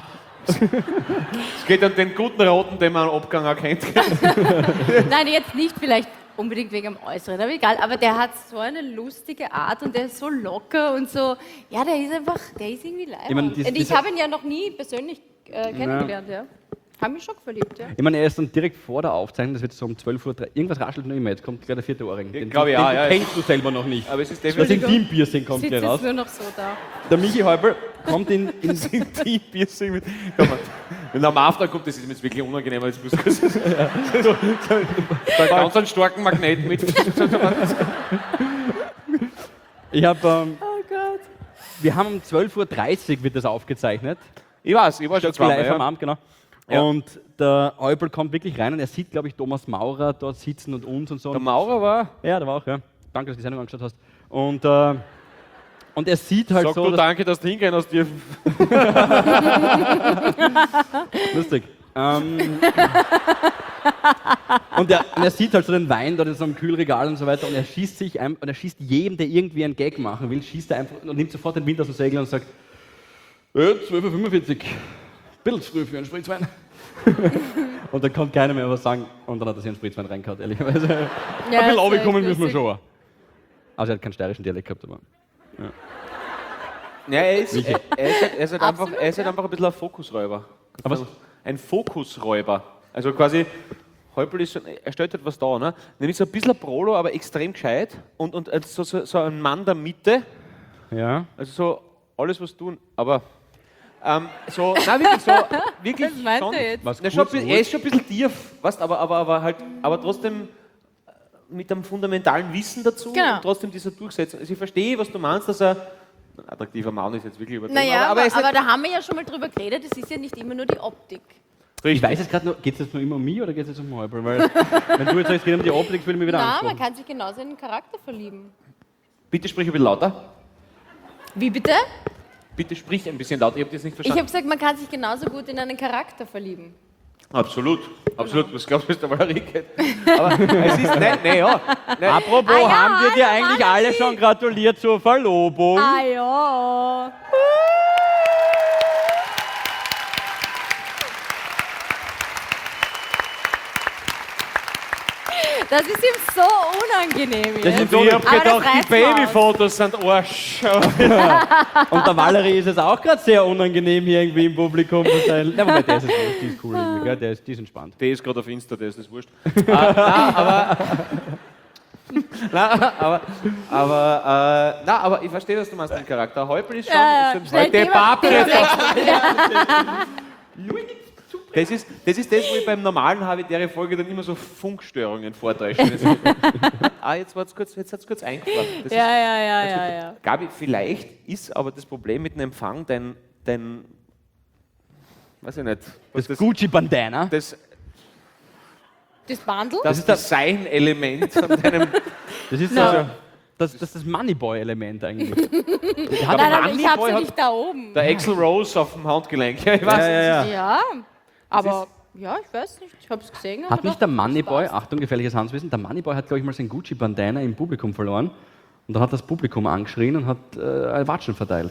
Es geht um den guten Roten, den man am Abgang erkennt. Nein, jetzt nicht vielleicht unbedingt wegen dem Äußeren, aber egal. Aber der hat so eine lustige Art und der ist so locker und so. Ja, der ist einfach, der ist irgendwie leibend. Ich meine, dies- und ich dieser- habe ihn ja noch nie persönlich äh, kennengelernt, ja. Habe mich schon verliebt, ja. ich meine, er ist dann direkt vor der Aufzeichnung, das wird so um zwölf Uhr, drei- irgendwas raschelt noch immer, jetzt kommt gleich der vierte Ohrring. Den, glaub ich den, auch, den ja. kennst du selber noch nicht. Aber es ist Das definitiv. Intim-Piercing kommt Sitzt gleich jetzt raus. nur noch so da. Der Michi Häupl kommt in, in Intim-Piercing mit. Komm mal. Wenn er am After kommt, das ist mir jetzt wirklich unangenehm, weil jetzt muss das so, so, einen ganz einen starken Magnet mit. Ich habe, ähm, Oh Gott. wir haben um zwölf Uhr dreißig wird das aufgezeichnet. Ich weiß, ich war schon zweimal. Live am Ja. Abend, genau. Ja. Und der Häupl kommt wirklich rein und er sieht, glaube ich, Thomas Maurer dort sitzen und uns und so. Der Maurer war. Ja, der war auch, ja. Danke, dass du die Sendung angeschaut hast. Und, äh, und er sieht halt Sag so, du dass, danke, dass du hingehen hast dürfen. lustig. Ähm, und, er, und er sieht halt so den Wein dort in so einem Kühlregal und so weiter und er schießt sich ein, und er schießt jedem, der irgendwie einen Gag machen will, schießt er einfach und nimmt sofort den Wind aus dem Segel und sagt, äh, zwölf Uhr fünfundvierzig, bisschen zu früh für einen Spritzwein. Und dann kann keiner mehr was sagen und dann hat er sich einen Spritzwein reingehauen, ehrlicherweise. Ja, Ein bisschen das runtergekommen ist müssen wir lustig. schon. Also er hat keinen steirischen Dialekt gehabt, aber. Ja, er ist, er, er ist, halt, er ist, halt einfach, Absolut, er ist halt ja. einfach ein bisschen ein Fokusräuber. Aber was? Ein Fokusräuber. Also quasi, Häupl ist, schon- er stellt etwas da, ne? Nämlich so ein bisschen ein Prolo, aber extrem gescheit. Und, und so, so, so ein Mann der Mitte. Ja. Also so alles was tun, aber ähm, so, nein, wirklich so, wirklich Was meint schon, er jetzt? Was Na, schon, ein kurz bisschen- und er ist schon ein bisschen tief, weißt, aber, aber, aber halt, aber trotzdem äh, mit einem fundamentalen Wissen dazu Genau. und trotzdem dieser Durchsetzung. Also ich verstehe, was du meinst, dass er ein attraktiver Mann ist jetzt wirklich übertrieben, Naja, aber, er ist aber nicht da haben wir ja schon mal drüber geredet, es ist ja nicht immer nur die Optik. Ich weiß jetzt gerade noch, geht es jetzt nur immer um mich oder geht es jetzt um Häupl? Weil, wenn du jetzt sagst, es geht um die Optik, will ich mich wieder Na, man anschauen. kann sich genauso in den Charakter verlieben. Bitte sprich ein bisschen lauter. Wie bitte? Bitte sprich ein bisschen lauter. Ich habe das nicht Ich verstanden. habe gesagt, man kann sich genauso gut in einen Charakter verlieben. Absolut, absolut. Was glaubst du, was der Valerie geht? Aber es ist, nein, nein, ja. Nein. Apropos, Ah ja, haben wir dir hallo, eigentlich Valerie. alle schon gratuliert zur Verlobung? Ah ja. Das ist ihm so unangenehm Das jetzt. ist so Ich habe Aber das gedacht, die reißt man aus. Babyfotos sind Arsch. Und der Valerie ist es auch gerade sehr unangenehm, hier irgendwie im Publikum zu sein. Na, wobei, der ist, jetzt- die ist cool, irgendwie, gell? Der ist, die ist entspannt. Der ist gerade auf Insta, der ist das wurscht. äh, nein, aber. nein, aber. Aber, äh, nein, aber ich verstehe, was du meinst, den Charakter. Häupl ist schon. Ja, ist schnell ein, der Thema- Pappe. Thema Das ist, das ist das, wo ich beim normalen Havidere-Folge dann immer so Funkstörungen vortäusche. ah, jetzt war es kurz, jetzt hat's kurz eingefahren. Das Ja, ist, ja, ja, ja, ja. Gabi, vielleicht ist aber das Problem mit dem Empfang dein, dein weiß ich nicht, was Das Gucci-Bandana. das, Das Bundle? das Design-Element von deinem. Das ist No. also, das, das ist das Moneyboy-Element eigentlich. Der hat Nein, aber ich habe Moneyboy sie hat- nicht da oben. Der Axl Rose auf dem Handgelenk. Ja, ich weiß. ja, ja, ja. Ja, aber Ja, ich weiß nicht, ich habe es gesehen. Hat aber nicht doch, der das Moneyboy, passt. Achtung, gefährliches Handwissen, der Moneyboy hat, glaube ich, mal sein Gucci-Bandana im Publikum verloren und dann hat das Publikum angeschrien und hat äh, Watschen verteilt.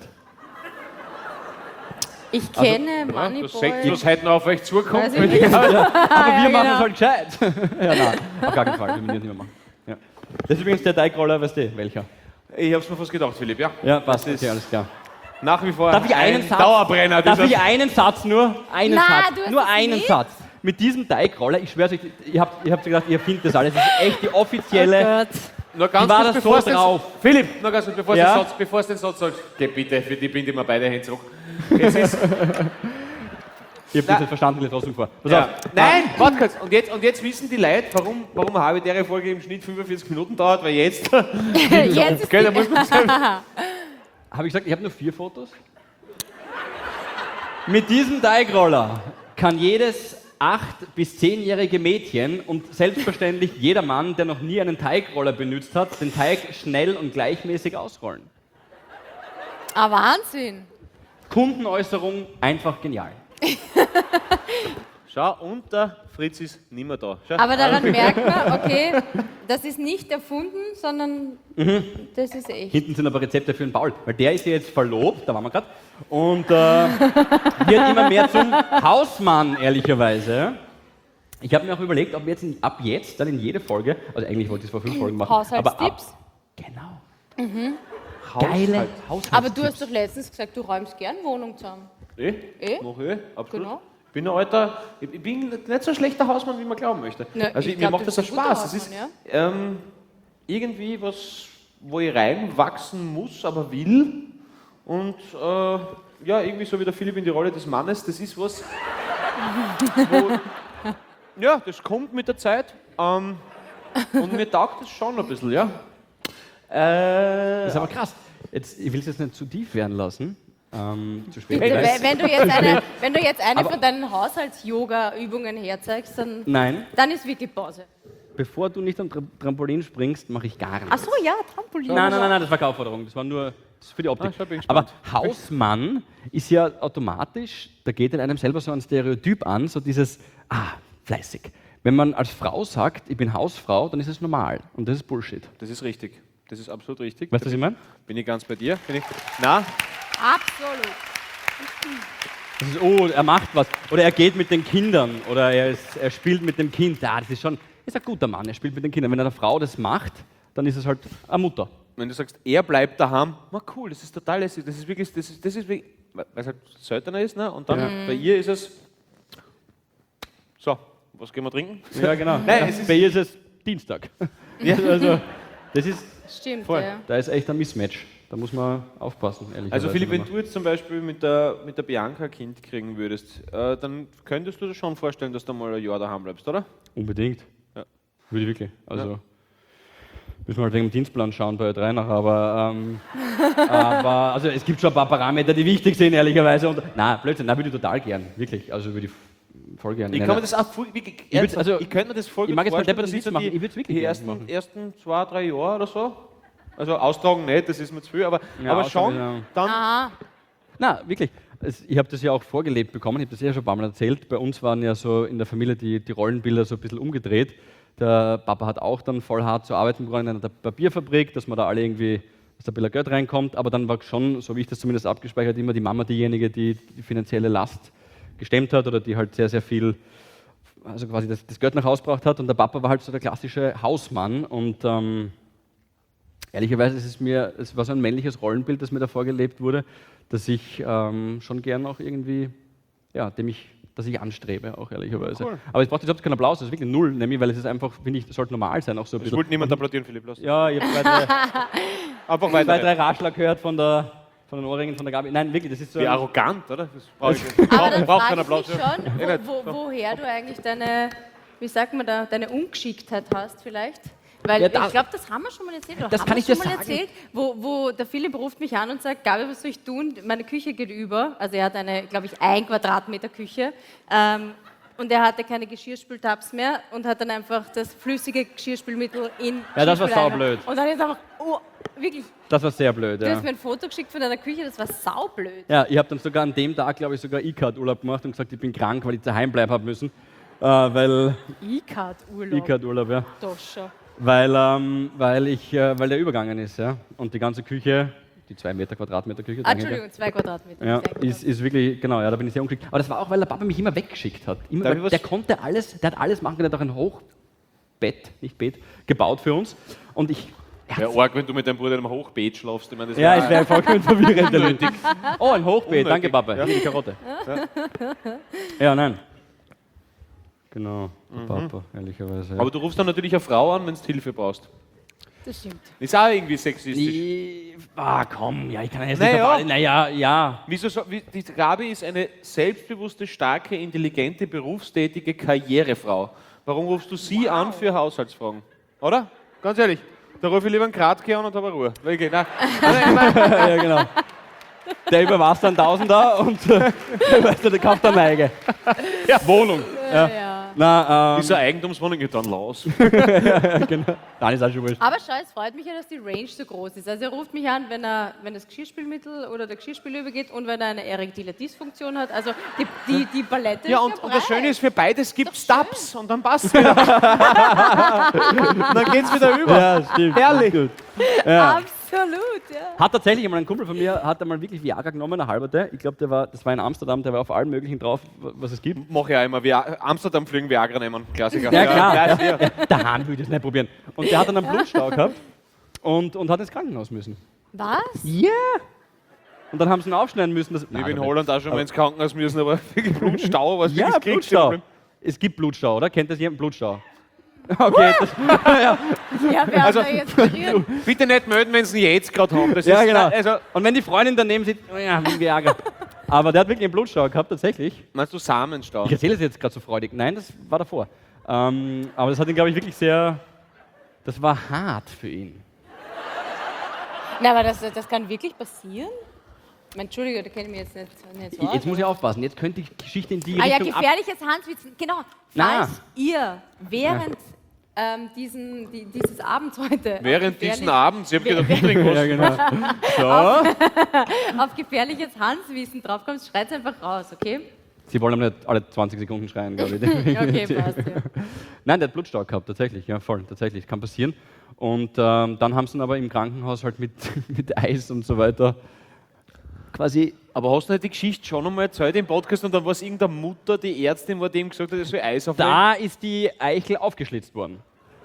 Ich kenne Ja, Moneyboy. das Sekt, was heute noch auf euch zukommt. Weiß ich nicht. Aber ja, wir machen genau. es halt gescheit. Ja, nein, auf gar keinen Fall, wir müssen das nicht mehr machen. Ja. Das ist übrigens der Teigroller, weißt du, welcher? Ich hab's mir fast gedacht, Philipp, ja. Ja, passt, Das ist okay, alles klar. nach wie vor Darf ich einen ein Satz? Dauerbrenner. Darf dieser- ich einen Satz nur? Einen Na, Satz. du hast Nur das einen nicht? Satz. Mit diesem Teigroller, ich schwör's euch, ihr habt, ihr habt gedacht, ihr findet das alles. Das ist echt die offizielle. Oh Gott. Noch ganz Wie war kurz, das bevor so es den- drauf? Philipp, noch ganz kurz, bevor Ja? du den Satz, bevor du den Satz sagst, geh bitte, für die binde ich mir beide Hände zurück. Es ist, Ich hab das nicht verstanden, ich lese trotzdem vor. Pass ja. auf. Nein, warte kurz. Und jetzt, und jetzt wissen die Leute, warum, warum eine halbe Folge im Schnitt fünfundvierzig Minuten dauert, weil jetzt. Jetzt ist Gell, da muss man sagen. Habe ich gesagt, ich habe nur vier Fotos? Mit diesem Teigroller kann jedes acht- bis zehnjährige Mädchen und selbstverständlich jeder Mann, der noch nie einen Teigroller benutzt hat, den Teig schnell und gleichmäßig ausrollen. Ah, Wahnsinn. Kundenäußerung einfach genial. Schau, und der Fritz ist nicht mehr da. Schau. Aber daran merkt man, okay, das ist nicht erfunden, sondern Mhm. das ist echt. Hinten sind aber Rezepte für den Paul, weil der ist ja jetzt verlobt, da waren wir gerade, und äh, wird immer mehr zum Hausmann, ehrlicherweise. Ich habe mir auch überlegt, ob wir jetzt in, ab jetzt dann in jede Folge, also eigentlich wollte ich es vor fünf Folgen machen, aber ab, Haushaltstipps? genau. Geile Haushaltstipps. Aber du hast doch letztens gesagt, du räumst gern Wohnung zusammen. Eh? Eh? Mach eh, absolut. Genau. Ich bin ein alter, ich ich bin nicht so ein schlechter Hausmann, wie man glauben möchte. Na, also ich ich, mir glaub, macht du das bist auch ein guter Spaß. Es ist Hausmann, ähm, irgendwie was, wo ich reinwachsen muss, aber will. Und äh, ja, irgendwie so wie der Philipp in die Rolle des Mannes, das ist was, wo, ja, das kommt mit der Zeit. Ähm, und mir taugt das schon ein bisschen, ja. Äh, Das ist aber krass. Jetzt, ich will es jetzt nicht zu tief werden lassen. Ähm, zu spät. Bitte, vielleicht. wenn, wenn du jetzt eine, wenn du jetzt eine Aber- von deinen Haushalts-Yoga-Übungen herzeigst, dann, Nein, dann ist wirklich Pause. bevor du nicht am Tra Trampolin springst, mache ich gar nichts. Ach so, ja, Trampolin. Nein, nein, nein, nein, das war keine Aufforderung. Das war nur das ist für die Optik. Ah, schau, bin Aber gespannt. Hausmann ist ja automatisch, da geht in einem selber so ein Stereotyp an, so dieses, ah, fleißig. Wenn man als Frau sagt, ich bin Hausfrau, dann ist es normal. Und das ist Bullshit. Das ist richtig. Das ist absolut richtig. Weißt du, was ich meine? Bin ich ganz bei dir? Bin ich, na, Absolut. Das ist, oh, er macht was. Oder er geht mit den Kindern. Oder er, ist, er spielt mit dem Kind. Ja, das ist schon, ist ein guter Mann, er spielt mit den Kindern. Wenn eine Frau das macht, dann ist es halt eine Mutter. wenn du sagst, er bleibt daheim, na cool, das ist total lässig. Das ist wirklich, das ist, das ist wirklich, weil es halt seltener ist, ne? Und dann Ja. bei ihr ist es, so, was gehen wir trinken? Ja, genau. Nein, Ja, es ist- bei ihr ist es Dienstag. Ja, also, das ist, Stimmt, Voll. ja. da ist echt ein Mismatch. Da muss man aufpassen, ehrlich Also gesagt. Philipp, wenn du jetzt zum Beispiel mit der, mit der Bianca ein Kind kriegen würdest, äh, dann könntest du dir schon vorstellen, dass du mal ein Jahr daheim bleibst, oder? Unbedingt. Ja. Würde ich wirklich. Also, müssen wir halt wegen dem Dienstplan schauen bei Ö drei noch, aber, ähm, aber also es gibt schon ein paar Parameter, die wichtig sind, ehrlicherweise. Und, nein, Blödsinn, nein, würde ich total gern, wirklich. Also würde ich voll gern. Ich Nein, kann mir nein. das auch voll, wirklich, Ich würd's- also, ich könnte mir das voll ich gut mag jetzt mal vorstellen, deppert das Witz sind so machen, die, ich würd's wirklich die gerne ersten, machen. ersten zwei, drei Jahre oder so. Also austragen nicht, das ist mir zu viel, aber, Ja, aber austragen, schon ja. dann. Aha. Na, wirklich. Es, ich habe das ja auch vorgelebt bekommen, ich habe das ja schon ein paar Mal erzählt. Bei uns waren ja so in der Familie die, die Rollenbilder so ein bisschen umgedreht. Der Papa hat auch dann voll hart zu arbeiten begonnen in einer Papierfabrik, dass man da alle irgendwie, dass da ein bisschen Geld reinkommt. Aber dann war schon, so wie ich das zumindest abgespeichert, immer die Mama diejenige, die die finanzielle Last gestemmt hat oder die halt sehr, sehr viel, also quasi das, das Geld nach Hause gebracht hat. Und der Papa war halt so der klassische Hausmann. Und ähm, ehrlicherweise ist es mir, es war so ein männliches Rollenbild, das mir da vorgelebt wurde, dass ich ähm, schon gern auch irgendwie, ja, dem ich, dass ich anstrebe, auch ehrlicherweise. Cool. Aber es braucht überhaupt keinen Applaus, das ist wirklich null, nämlich, weil es ist einfach, finde ich, das sollte normal sein, auch so ein Es bisschen. wollte niemand applaudieren, Philipp, lass. Ja, ich habe zwei, drei, Einfach zwei, weiter. drei Ratschlag gehört von, der, von den Ohrringen von der Gabi. Nein, wirklich, das ist so. Wie ein- arrogant, oder? Das brauche ich nicht. Aber Braucht dann braucht frage keinen ich Applaus. mich ja. schon, Eh nicht. wo, wo, woher du eigentlich deine, wie sagt man da, deine Ungeschicktheit hast vielleicht. Weil Ja, da- ich glaube, das haben wir schon mal erzählt. Oder Das haben kann wir ich dir schon mal sagen. erzählt, wo, wo der Philipp ruft mich an und sagt, Gabi, was soll ich tun? Meine Küche geht über. Also er hat eine, glaube ich, ein Quadratmeter Küche. Ähm, und er hatte keine Geschirrspültabs mehr und hat dann einfach das flüssige Geschirrspülmittel in Ja, das war Geschirrspüleimer. saublöd. Und dann ist einfach, oh, wirklich, Das war sehr blöd, du ja. hast mir ein Foto geschickt von deiner Küche, das war saublöd. Ja, ich habe dann sogar an dem Tag, glaube ich, sogar E-Card-Urlaub gemacht und gesagt, ich bin krank, weil ich daheim bleiben habe müssen. weil E-Card-Urlaub. E-Card-Urlaub, ja. Doch schon. Weil, ähm, weil, ich, äh, weil der übergangen ist, ja. Und die ganze Küche, die zwei Meter Quadratmeter Küche, Ah, danke, Entschuldigung, zwei Quadratmeter. ja, Sehr gut. ist, ist wirklich, genau, ja, da bin ich sehr unglücklich. Aber das war auch, weil der Papa mich immer weggeschickt hat. Immer, Darf weil ich was- der konnte alles, der hat alles machen können, der hat auch ein Hochbett, nicht Bett, gebaut für uns. Und ich, Ja, arg, wenn du mit deinem Bruder in einem Hochbeet schlafst. Ich meine, das ja, war- es wäre vollkommen verwirrend. Unnötig. Oh, ein Hochbeet, Unnötig. danke Papa, Ja. hier die Karotte. Ja, nein. Genau, der Papa, ehrlicherweise. Ja. Aber du rufst dann natürlich eine Frau an, wenn du Hilfe brauchst. Das stimmt. Ist auch irgendwie sexistisch. Die, ah, komm, ja, ich kann jetzt Naja. nicht auf alle, naja, ja. Wieso so, wie, die Gabi ist eine selbstbewusste, starke, intelligente, berufstätige Karrierefrau. Warum rufst du sie an für Haushaltsfragen? Oder? Ganz ehrlich. Da rufe ich lieber einen Kratke an und habe Ruhe. Wirklich, nein. Nein, ich mein, Ja, genau. Der überwasst dann Tausender und äh, weißt du, der kauft eine Neige. Ja, Wohnung. Ja. Ja. Na, ähm, ist eine Eigentumswohnung getan, los. genau. Dann ist auch schon wurscht. Aber schau, es freut mich ja, dass die Range so groß ist. Also er ruft mich an, wenn er wenn das Geschirrspülmittel oder der Geschirrspüler übergeht und wenn er eine erektile Dysfunktion hat. Also die, die, die Palette Ja, ist und, ja und das breit. Schöne ist, für beides gibt es Stabs und dann passt es wieder. Dann geht es wieder über. Ja, stimmt. Herrlich. Gut. Ja. Absolut, ja. Hat tatsächlich einmal ein Kumpel von mir, hat einmal wirklich Viagra genommen, eine halberte. Ich glaube, der war, das war in Amsterdam, der war auf allen möglichen drauf, was es gibt. Mach ich auch immer. Via- Amsterdam fliegen Viagra nehmen. Klassiker. Ja, klar. Ja, ja, ja. Daheim will ich das nicht probieren. Und der hat dann einen Blutstau gehabt und, und hat ins Krankenhaus müssen. Was? Ja! Und dann haben sie ihn aufschneiden müssen. Das, Ich bin in Holland auch schon mal ins Krankenhaus müssen, aber wirklich Blutstau, was Ja, wirklich Blutstau. Kriegsproblem. Es gibt Blutstau, oder? Kennt das jemand? Blutstau. Okay, das, Ja, wir Also- haben da jetzt berühren. Bitte nicht melden, wenn sie ihn jetzt gerade haben. Das ja, ist, genau. Also, Und wenn die Freundin daneben sitzt, oh ja, wie Viagra. Aber der hat wirklich einen Blutstau gehabt, tatsächlich. meinst du Samenstau? Ich erzähle es jetzt gerade so freudig. Nein, das war davor. Ähm, aber das hat ihn, glaube ich, wirklich sehr. Das war hart für ihn. Na, aber das, das kann wirklich passieren? Entschuldige, da kenne ich mich jetzt nicht, nicht so Ich, aus. jetzt muss ich aufpassen. Jetzt könnte die Geschichte in die Ah ja, Richtung ab. gefährliches Handwitzen. Genau. Na. Falls ihr während ähm, diesen, die, dieses Abends heute Während auf diesen gefährlich- Abends, ich habe gedacht, du trinkst was. Ja, genau. So. auf gefährliches Handwissen draufkommt, schreit nicht raus, okay? Sie wollen aber nicht alle zwanzig Sekunden schreien, glaube ich. Okay, passt, ja. Nein, der hat Blutstau gehabt, tatsächlich. Ja, voll, tatsächlich. Kann passieren. Und ähm, dann haben sie ihn aber im Krankenhaus halt mit, mit Eis und so weiter quasi. Aber hast du nicht die Geschichte schon einmal erzählt im Podcast und dann war es irgendeine Mutter, die Ärztin, war dem gesagt hat, er soll Eis auflegen? Da ist die Eichel aufgeschlitzt worden.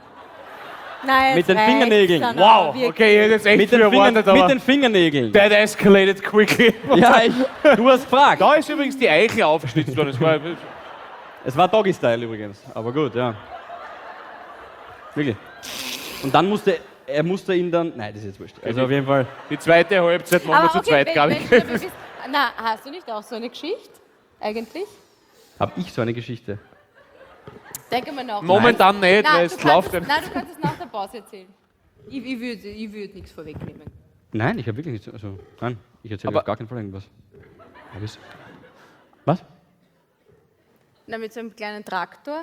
Nein, Mit jetzt den Fingernägeln. reicht's dann aber Wow, wirklich. okay, ich hätte jetzt echt Mit viel den, Fingern, erwartet, aber mit den Fingernägeln. that escalated quickly. Ja, ich, du hast gefragt. Da ist übrigens die Eichel aufgeschnitzt worden. Das war, Es war Doggy-Style übrigens, aber gut, ja. Wirklich. Und dann musste er musste ihn dann. Nein, das ist jetzt wurscht. Also auf jeden Fall. die zweite Halbzeit machen wir Aber zu okay, zweit, wenn, glaube wenn ich. du dabei bist, na, hast du nicht auch so eine Geschichte? Eigentlich? Habe ich so eine Geschichte? Denke mal nach. Momentan nicht, Nein, weil du es läuft. kannst es, nein, du kannst es nach der Pause erzählen. Ich, ich würde ich würd nichts vorwegnehmen. Nein, ich habe wirklich nichts. Also, nein, ich erzähle Aber- auf gar keinen Fall irgendwas. Hab ich's? Was? Na, mit so einem kleinen Traktor.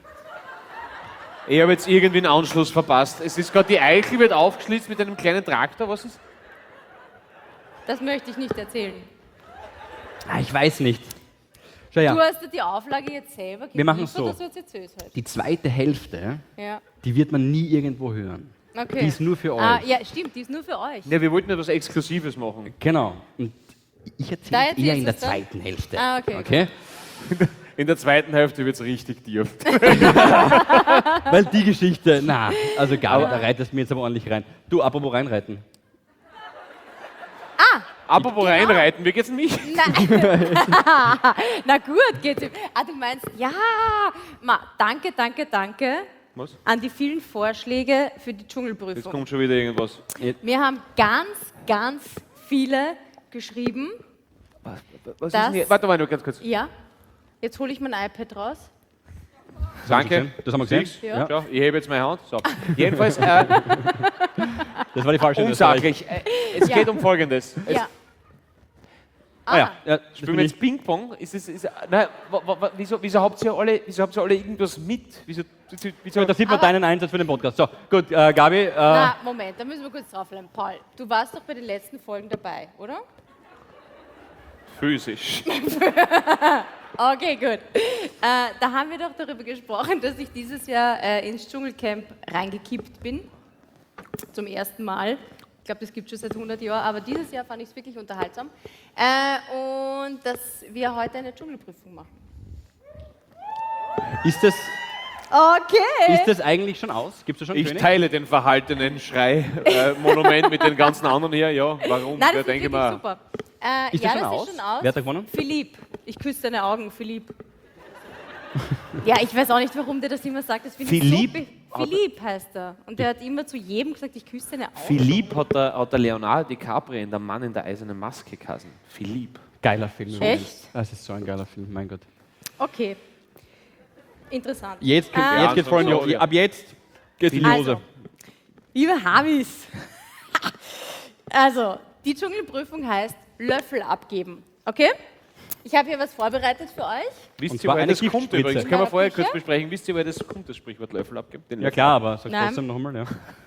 Ich habe jetzt irgendwie einen Anschluss verpasst. Es ist gerade die Eichel wird aufgeschlitzt mit einem kleinen Traktor. Was ist? Das möchte ich nicht erzählen. Ah, ich weiß nicht. Schau Du ja, hast dir die Auflage jetzt selber geliefert, Wir machen's so. dass du jetzt erzählst halt. die zweite Hälfte, Ja, die wird man nie irgendwo hören. okay. Die ist nur für euch. Ah, ja, stimmt, die ist nur für euch. Ja, wir wollten etwas Exklusives machen. Genau. Und ich Da erzähle erzählst eher in der du's dann? zweiten Hälfte. Ah, okay. okay? In der zweiten Hälfte wird es richtig tief. Weil die Geschichte, na, also gar nicht, da reitest du mir jetzt aber ordentlich rein. Du, apropos reinreiten. Apropos reinreiten, wie geht's denn mich? Nein. Na gut, geht's. ihm. Ah, du meinst, ja. Ma, danke, danke, danke Was? an die vielen Vorschläge für die Jetzt Dschungelprüfung. kommt schon wieder irgendwas. Wir haben ganz, ganz viele geschrieben. Was, was Das- ist denn hier? Warte mal nur ganz kurz. Ja. Jetzt hole ich mein iPad raus. Danke. Das haben wir gesehen. Siehst? Ja. Schau, ich hebe jetzt meine Hand. So. Jedenfalls äh, Das war die falsche unsachlich. Äh, es Ja. geht um Folgendes. Es, Ja. Ah, ja. ja das Spielen bin wir ich. jetzt Ping-Pong? Ist es, ist, nein, wa, wa, wa, wieso, wieso, habt ihr alle, wieso habt ihr alle irgendwas mit? Wieso, wieso, wieso, Da sieht man Aber- deinen Einsatz für den Podcast. So, gut, äh, Gabi. Äh, Na, Moment, da müssen wir kurz draufbleiben. Paul, du warst doch bei den letzten Folgen dabei, oder? physisch. Okay, gut. Äh, da haben wir doch darüber gesprochen, dass ich dieses Jahr äh, ins Dschungelcamp reingekippt bin. Zum ersten Mal. Ich glaube, das gibt es schon seit hundert Jahren, aber dieses Jahr fand ich es wirklich unterhaltsam. Äh, und dass wir heute eine Dschungelprüfung machen. Ist das, Okay. ist das eigentlich schon aus? Gibt es schon Ich König? teile den verhaltenen Schrei-Monument mit den ganzen anderen hier. Ja, warum? Nein, Wer das ist denke wirklich mal. super. Äh, Ist ja, das schon das aus? ist schon aus. Wer hat da gewonnen? Philipp. Ich küsse deine Augen, Philipp. Ja, ich weiß auch nicht, warum der das immer sagt. Das finde ich Philipp? So be- Philipp heißt er. Und der hat immer zu jedem gesagt, ich küsse deine Augen. Philipp hat der, hat der Leonardo DiCaprio in Der Mann in der eisernen Maske geheißen. Philipp. Geiler Film. übrigens. Echt? Das ist so ein geiler Film, mein Gott. Okay. Interessant. Jetzt, geht- Ähm, jetzt geht's voll in die sorry. Ab jetzt geht's in die Also, Hose. liebe Habis, also, die Dschungelprüfung heißt Löffel abgeben, okay? Ich habe hier was vorbereitet für euch. Wisst Und ihr, zwar woher eine das kommt Giftspritze. übrigens? Können wir Ja, vorher sicher. kurz besprechen. Wisst ihr, woher das kommt, das Sprichwort Löffel abgeben? Den Ja Löffel klar, aber sag Nein. trotzdem noch einmal. Ja.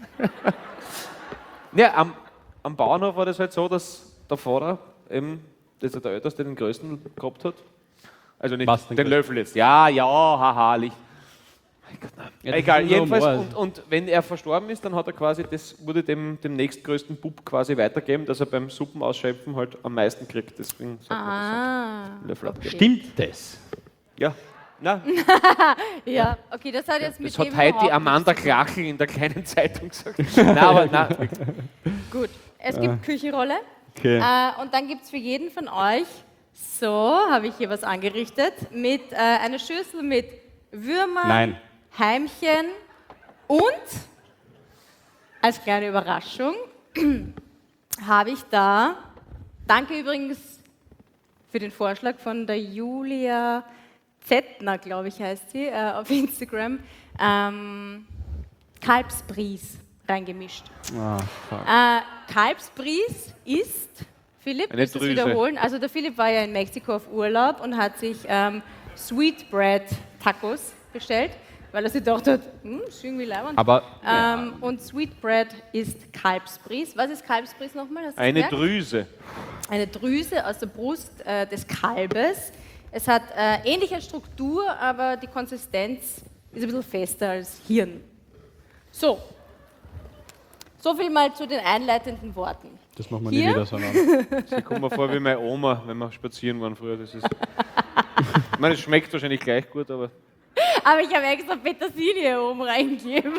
Ja, am, am Bauernhof war das halt so, dass der Vater, eben, das ist der Älteste, den größten gehabt hat. Also nicht Was, den, den Löffel jetzt. Ja, ja, haha, Licht. Mein Gott, nein. Ja, das Egal, ist nur jedenfalls. Humor. Und, und wenn er verstorben ist, dann hat er quasi, das wurde dem, dem nächstgrößten Bub quasi weitergeben, dass er beim Suppenausschöpfen halt am meisten kriegt. Deswegen sagt man Ah, das so. Löffel abgeben. Stimmt das? Ja. Na, ja, okay, das hat jetzt mit das hat dem heute überhaupt die Amanda nichts zu tun. Klachel in der kleinen Zeitung gesagt. Nein, aber nein. Gut, es gibt Küchenrolle Okay. äh, und dann gibt es für jeden von euch, so habe ich hier was angerichtet, mit äh, einer Schüssel mit Würmern, Nein. Heimchen und als kleine Überraschung habe ich da, danke übrigens für den Vorschlag von der Julia Zettner, glaube ich heißt sie, äh, auf Instagram, ähm, Kalbsbries reingemischt. Ah, fuck. Äh, Kalbsbries ist, Philipp, Eine willst du es Drüse. wiederholen? Also der Philipp war ja in Mexiko auf Urlaub und hat sich ähm, Sweetbread Tacos bestellt, weil er sich gedacht hat, hm, ist irgendwie leibend. Aber ähm, und Sweetbread ist Kalbsbries. Was ist Kalbsbries nochmal? Hast du Eine gemerkt? Drüse. Eine Drüse aus der Brust äh, des Kalbes. Es hat äh, ähnliche Struktur, aber die Konsistenz ist ein bisschen fester als Hirn. So. So viel mal zu den einleitenden Worten. das machen wir Hier? nie wieder, sondern. Ich komme mir vor wie meine Oma, wenn wir spazieren waren früher. Das ist ich meine, es schmeckt wahrscheinlich gleich gut, aber Aber ich habe extra Petersilie oben reingegeben.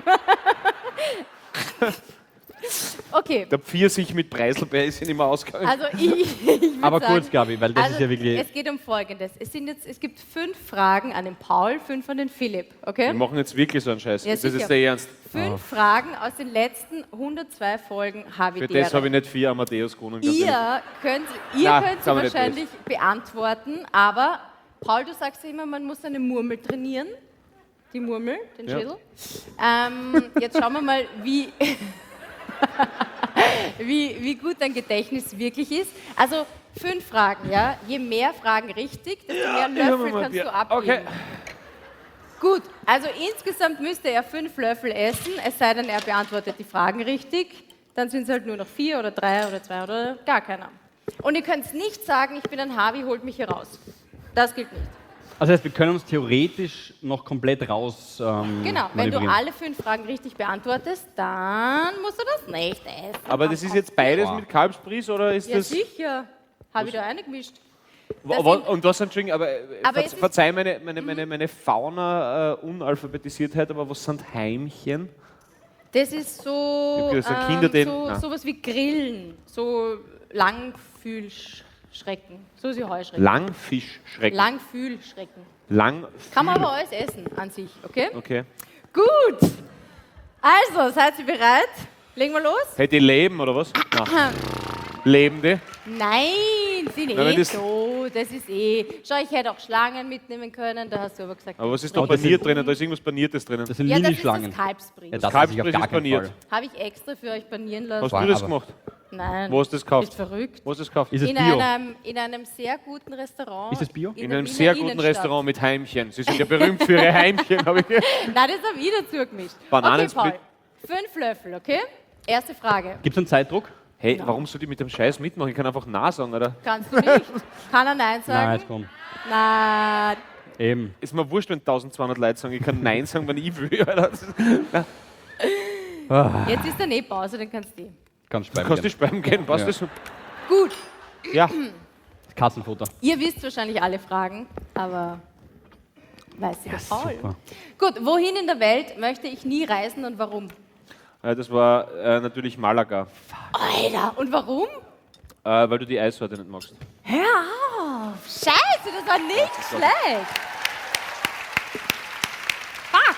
Okay, der Pfirsich mit Preiselbeer ist ja nicht mehr ausgegangen. also ich, ich würd Aber sagen, kurz, Gabi, weil das also ist ja wirklich. es geht um Folgendes. Es, sind jetzt, es gibt fünf Fragen an den Paul, fünf an den Philipp, okay? Wir machen jetzt wirklich so einen Scheiß. Ja, das ist sicher. jetzt der Ernst. Fünf Fragen aus den letzten hundertzwei Folgen Für Havidere. das habe ich nicht vier Amadeus gewonnen. ganz ehrlich. Ihr könnt, ihr Nein, könnt sie kann man nicht wahrscheinlich beantworten, aber Paul, du sagst ja immer, man muss eine Murmel trainieren. Die Murmel, den Ja. Schädel. Ähm, jetzt schauen wir mal, wie, wie, wie gut dein Gedächtnis wirklich ist. Also fünf Fragen, ja. Je mehr Fragen richtig, desto mehr ich hab Löffel mal kannst Bier. du abgeben. Okay. Gut, also insgesamt müsste er fünf Löffel essen, es sei denn, er beantwortet die Fragen richtig. Dann sind es halt nur noch vier oder drei oder zwei oder gar keiner. Und ihr könnt nicht sagen, ich bin ein Harvey, holt mich hier raus. Das gilt nicht. Also heißt, wir können uns theoretisch noch komplett raus. Ähm, Genau, wenn du manövrieren. alle fünf Fragen richtig beantwortest, dann musst du das nicht essen. Aber das ist jetzt beides Wow. mit Kalbsbries oder ist Ja, das. sicher. Habe ich da eingemischt. Wa- das wa- sind- und was, Entschuldigung, aber, äh, Aber ver es ist- verzeih meine, meine, meine, meine Fauna-Unalphabetisiertheit, aber was sind Heimchen? Das ist so, Ich hab gesagt, ähm, Kinder, den- so Nein. sowas wie Grillen, so Langfühlschrecken, so ist die Heuschrecken. Langfischschrecken. Langfühlschrecken. Lang Kann man aber alles essen an sich, okay? Okay. Gut. Also, seid ihr bereit? Legen wir los? Hey, die leben oder was? Nein. Lebende? Nein, sind Na, wenn eh das- so, das ist eh. Schau, ich hätte auch Schlangen mitnehmen können, da hast du aber gesagt. Aber was ist da Aber das paniert sind- drinnen? Da ist irgendwas Paniertes drinnen. Das sind ja, das ist Lilli-Schlangen. das Kalbsbries. Ja, das weiß ich Kalbsbries auf gar ist keinen paniert. Fall. Habe ich extra für euch panieren lassen. Hast War du das aber- gemacht? Nein. Wo hast du das gekauft? Bist verrückt. Wo hast du das gekauft? Ist es In Bio? einem, in einem sehr guten Restaurant. Ist es Bio? In der einem Wiener sehr guten Innenstadt. Restaurant mit Heimchen. Sie sind ja berühmt für ihre Heimchen, habe ich gehört. Nein, das habe ich dazu gemischt. Bananensplit. Okay, Paul. Fünf Löffel, okay? Erste Frage. Gibt es einen Zeitdruck? Hey, warum soll ich mit dem Scheiß mitmachen? Ich kann einfach Nein sagen, oder? Kannst du nicht? Kann er Nein Nein, sagen? jetzt komm. Nein. Eben. Ist mir wurscht, wenn eintausendzweihundert Leute sagen, ich kann Nein sagen, wenn ich will. Alter. Das ist- Jetzt ist dann eh Pause, dann kannst du eh. Kannst Du speiben. kannst dich speiben gehen, passt Ja. das? Gut, Ja. Katzenfutter. ihr wisst wahrscheinlich alle Fragen, aber weiß sie der Paul. super. Gut, wohin in der Welt möchte ich nie reisen und warum? Äh, Das war äh, natürlich Malaga, Alter, und warum? äh, weil du die Eissorte nicht magst. Hör auf! Scheiße, das war nicht schlecht! Fuck!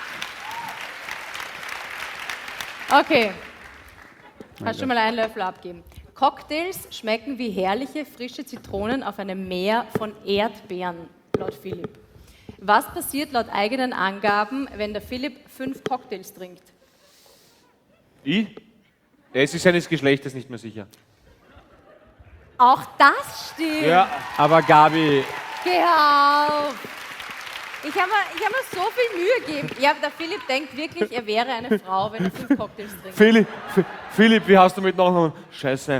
Okay. Kannst schon mal einen Löffel abgeben. Cocktails schmecken wie herrliche, frische Zitronen auf einem Meer von Erdbeeren, laut Philipp. Was passiert laut eigenen Angaben, wenn der Philipp fünf Cocktails trinkt? Ich? Ja, es ist seines Geschlechtes nicht mehr sicher. Auch das stimmt! Ja. Aber Gabi, Geh auf! Ich habe mir, ich hab mir so viel Mühe gegeben. Ja, der Philipp denkt wirklich, er wäre eine Frau, wenn er fünf Cocktails trinkt. Philipp, F- Philipp, wie hast du mit Nachnamen? Scheiße.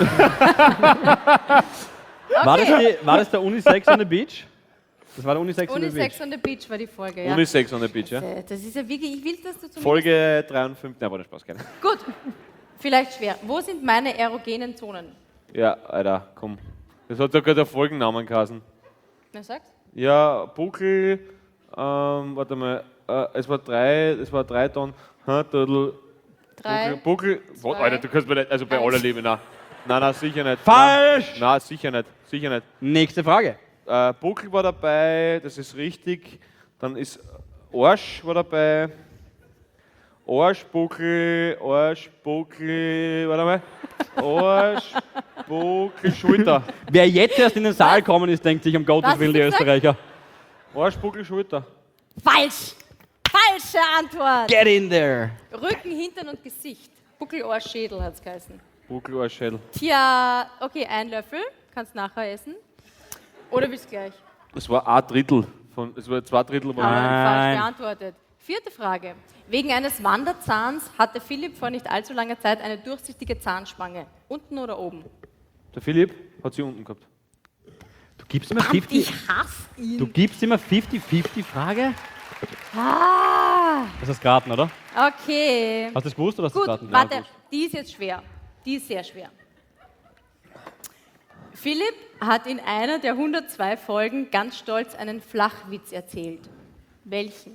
war, das die, war das der Unisex on the Beach? Das war der Unisex on the Unisex Beach. on the Beach war die Folge, ja. Unisex on the Beach, ja? Äh, Das ist ja wirklich, ich will, dass du zum Folge dreiundfünfzig, nein, war der Spaß, keine. Gut, vielleicht schwer. Wo sind meine erogenen Zonen? Ja, Alter, komm. Das hat sogar der Folgennamen geheißen. Na, sag's. Ja, Buckel, ähm, warte mal, äh, es war drei, es war drei Tonnen, ha, Dödel, Drei. Buckel, Buckel, zwei, Alter, du kannst mir nicht, also bei eins. aller Liebe, nein. Nein, nein, sicher nicht. Falsch! Nein, nein, sicher nicht, sicher nicht. Nächste Frage. Äh, Buckel war dabei, das ist richtig. Dann ist Arsch war dabei. Arsch, Buckel, Arsch, Buckel, warte mal. Arsch, Buckel, Schulter. Wer jetzt erst in den Saal gekommen ist, denkt sich, um Gottes Was Willen, hast die du gesagt? Österreicher. Arsch, Buckel, Schulter. Falsch! Falsche Antwort! Get in there! Rücken, Hintern und Gesicht. Buckel, Ohr, Schädel hat's geheißen. Buckel, Arsch, Schädel. Tja, okay, ein Löffel. Kannst nachher essen. Oder willst du gleich? Das war ein Drittel. Von, es war zwei Drittel. Aber War falsch Nein. beantwortet. Vierte Frage. Wegen eines Wanderzahns hatte Philipp vor nicht allzu langer Zeit eine durchsichtige Zahnspange. Unten oder oben? der Philipp hat sie unten gehabt. Du gibst immer fünfzig Ich hasse ihn. Du gibst immer fünfzig fünfzig Frage? Ah, Das hast du geraten, oder? okay. Hast du das gewusst oder hast du Gut, das geraten? warte, die ist jetzt schwer. Die ist sehr schwer. Philipp hat in einer der hundertzwei Folgen ganz stolz einen Flachwitz erzählt. Welchen?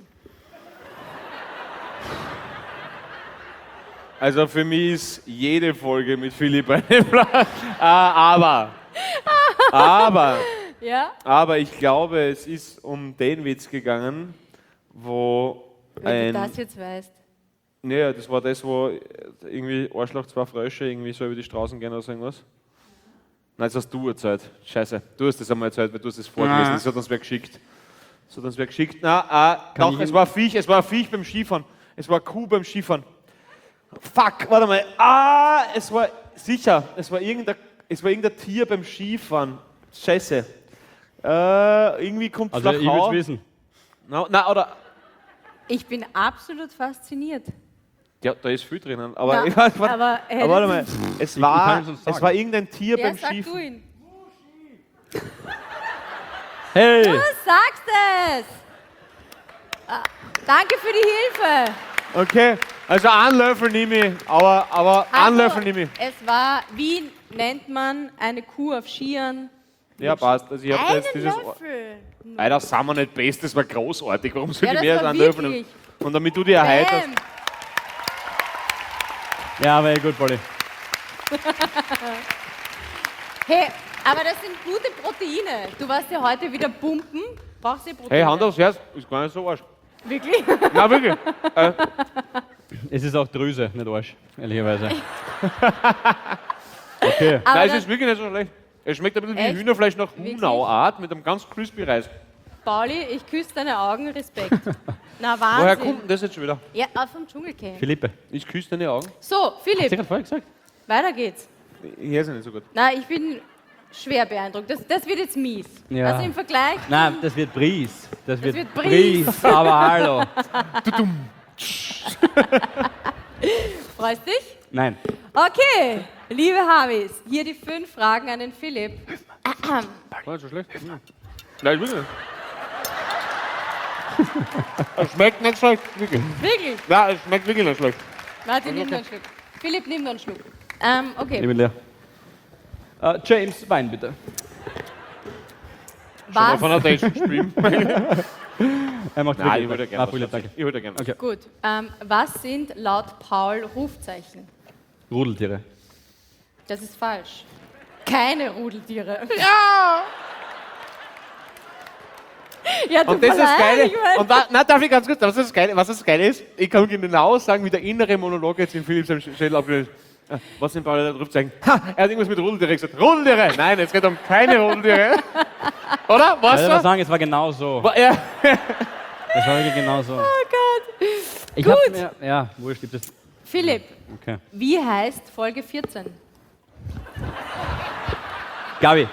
Also für mich ist jede Folge mit Philipp eine Flach. Ah, aber. Aber. Ja? Aber ich glaube, es ist um den Witz gegangen, wo Wenn du ein. das jetzt weißt. Naja, das war das, wo irgendwie Arschloch, zwei Frösche irgendwie so über die Straßen gehen oder so irgendwas. Nein, das hast du erzählt. Scheiße, du hast das einmal erzählt, weil du hast das vorgelesen. Das hat uns wer geschickt. Das hat uns wer geschickt. Nein, ah, doch, ich es ihn- war ein Viech, es war ein Viech beim Skifahren. Es war eine Kuh beim Skifahren. Fuck, warte mal. Ah, es war sicher, es war irgendein, es war irgendein Tier beim Skifahren. Scheiße. Äh, irgendwie kommt Also ich will Flachau. es wissen. Na, na, oder. Ich bin absolut fasziniert. Ja, da ist viel drinnen. Aber, Na, ich weiß, warte, aber, äh, aber warte mal. Es kann war, es uns sagen. es war irgendein Tier Ja, beim sag du Skifahren. ihn. Hey! Du sagst es! Ah, danke für die Hilfe. Okay, also einen Löffel nehme ich, aber, aber einen Löffel nehme ich. Es war, wie nennt man eine Kuh auf Skiern? Ja, passt. Also ich hab da Einen jetzt dieses. Löffel. Alter, sind wir nicht best, das war großartig. Warum soll Ja, ich das mehr als war einen Löffel wirklich. nehmen? Und damit du dich erheiterst. Bam. Ja, aber eh gut, Polly. Hey, aber das sind gute Proteine. Du warst ja heute wieder pumpen. Brauchst du Proteine? Hey, Hand aufs Herz, ist gar nicht so arsch. Wirklich? Na wirklich. äh, Es ist auch Drüse, nicht Arsch, ehrlicherweise. Okay. Aber Nein, es dann- ist wirklich nicht so schlecht. Es schmeckt ein bisschen Echt? wie Hühnerfleisch nach Wirklich? Hunauart mit einem ganz crispy Reis. Pauli, ich küsse deine Augen, Respekt. Na, Woher Wahnsinn. kommt denn das jetzt schon wieder? Ja, auch vom Dschungelcamp. Philippe. Ich küsse deine Augen. So, Hast du Philipp, gerade vorher gesagt? weiter geht's. Ich höre sie nicht so gut. Na, ich bin schwer beeindruckt. Das, das wird jetzt mies. Ja. Also im Vergleich, Nein, das wird Bries. Das, wird, wird Bries. aber hallo. freust dich? Nein. Okay, Liebe Habis, hier die fünf Fragen an den Philipp. War nicht so schlecht? Nein, ich will nicht. Es schmeckt nicht schlecht, wirklich. Wirklich? Ja, es schmeckt wirklich nicht schlecht. Warte, nimm noch einen Schluck. Philipp, nimm noch einen Schluck. Ähm, okay. Ich bin leer. Äh, James, Wein bitte. Mal Was? von der Date spielen. Er macht Nein, ich wirklich- würde gerne. Ah, was Philipp, dazu. danke. Ich würde gerne. Okay. Gut. Ähm, was sind laut Paul Rufzeichen? Rudeltiere. Das ist falsch. Keine Rudeltiere. Ja! Ja, tut Und das mir ist das leid, Geile. ich mein- Und da, na, darf ich ganz kurz, was das Geile, was das Geile ist? Ich kann genau sagen, wie der innere Monolog jetzt in Philipps Schädel abgelöst. Was sind Paul da Rufzeichen? Ha, er hat irgendwas mit Rudeltiere gesagt. Rudeltiere! Nein, es geht um keine Rudeltiere. Oder? Ich Was? würde mal So? sagen, es war genau so. Wa- Ja. Es war wirklich genau so. Oh Gott. Ich Gut. hab mir, ja, wurscht, gibt es. Philipp, Okay. wie heißt Folge vierzehn? Gabi.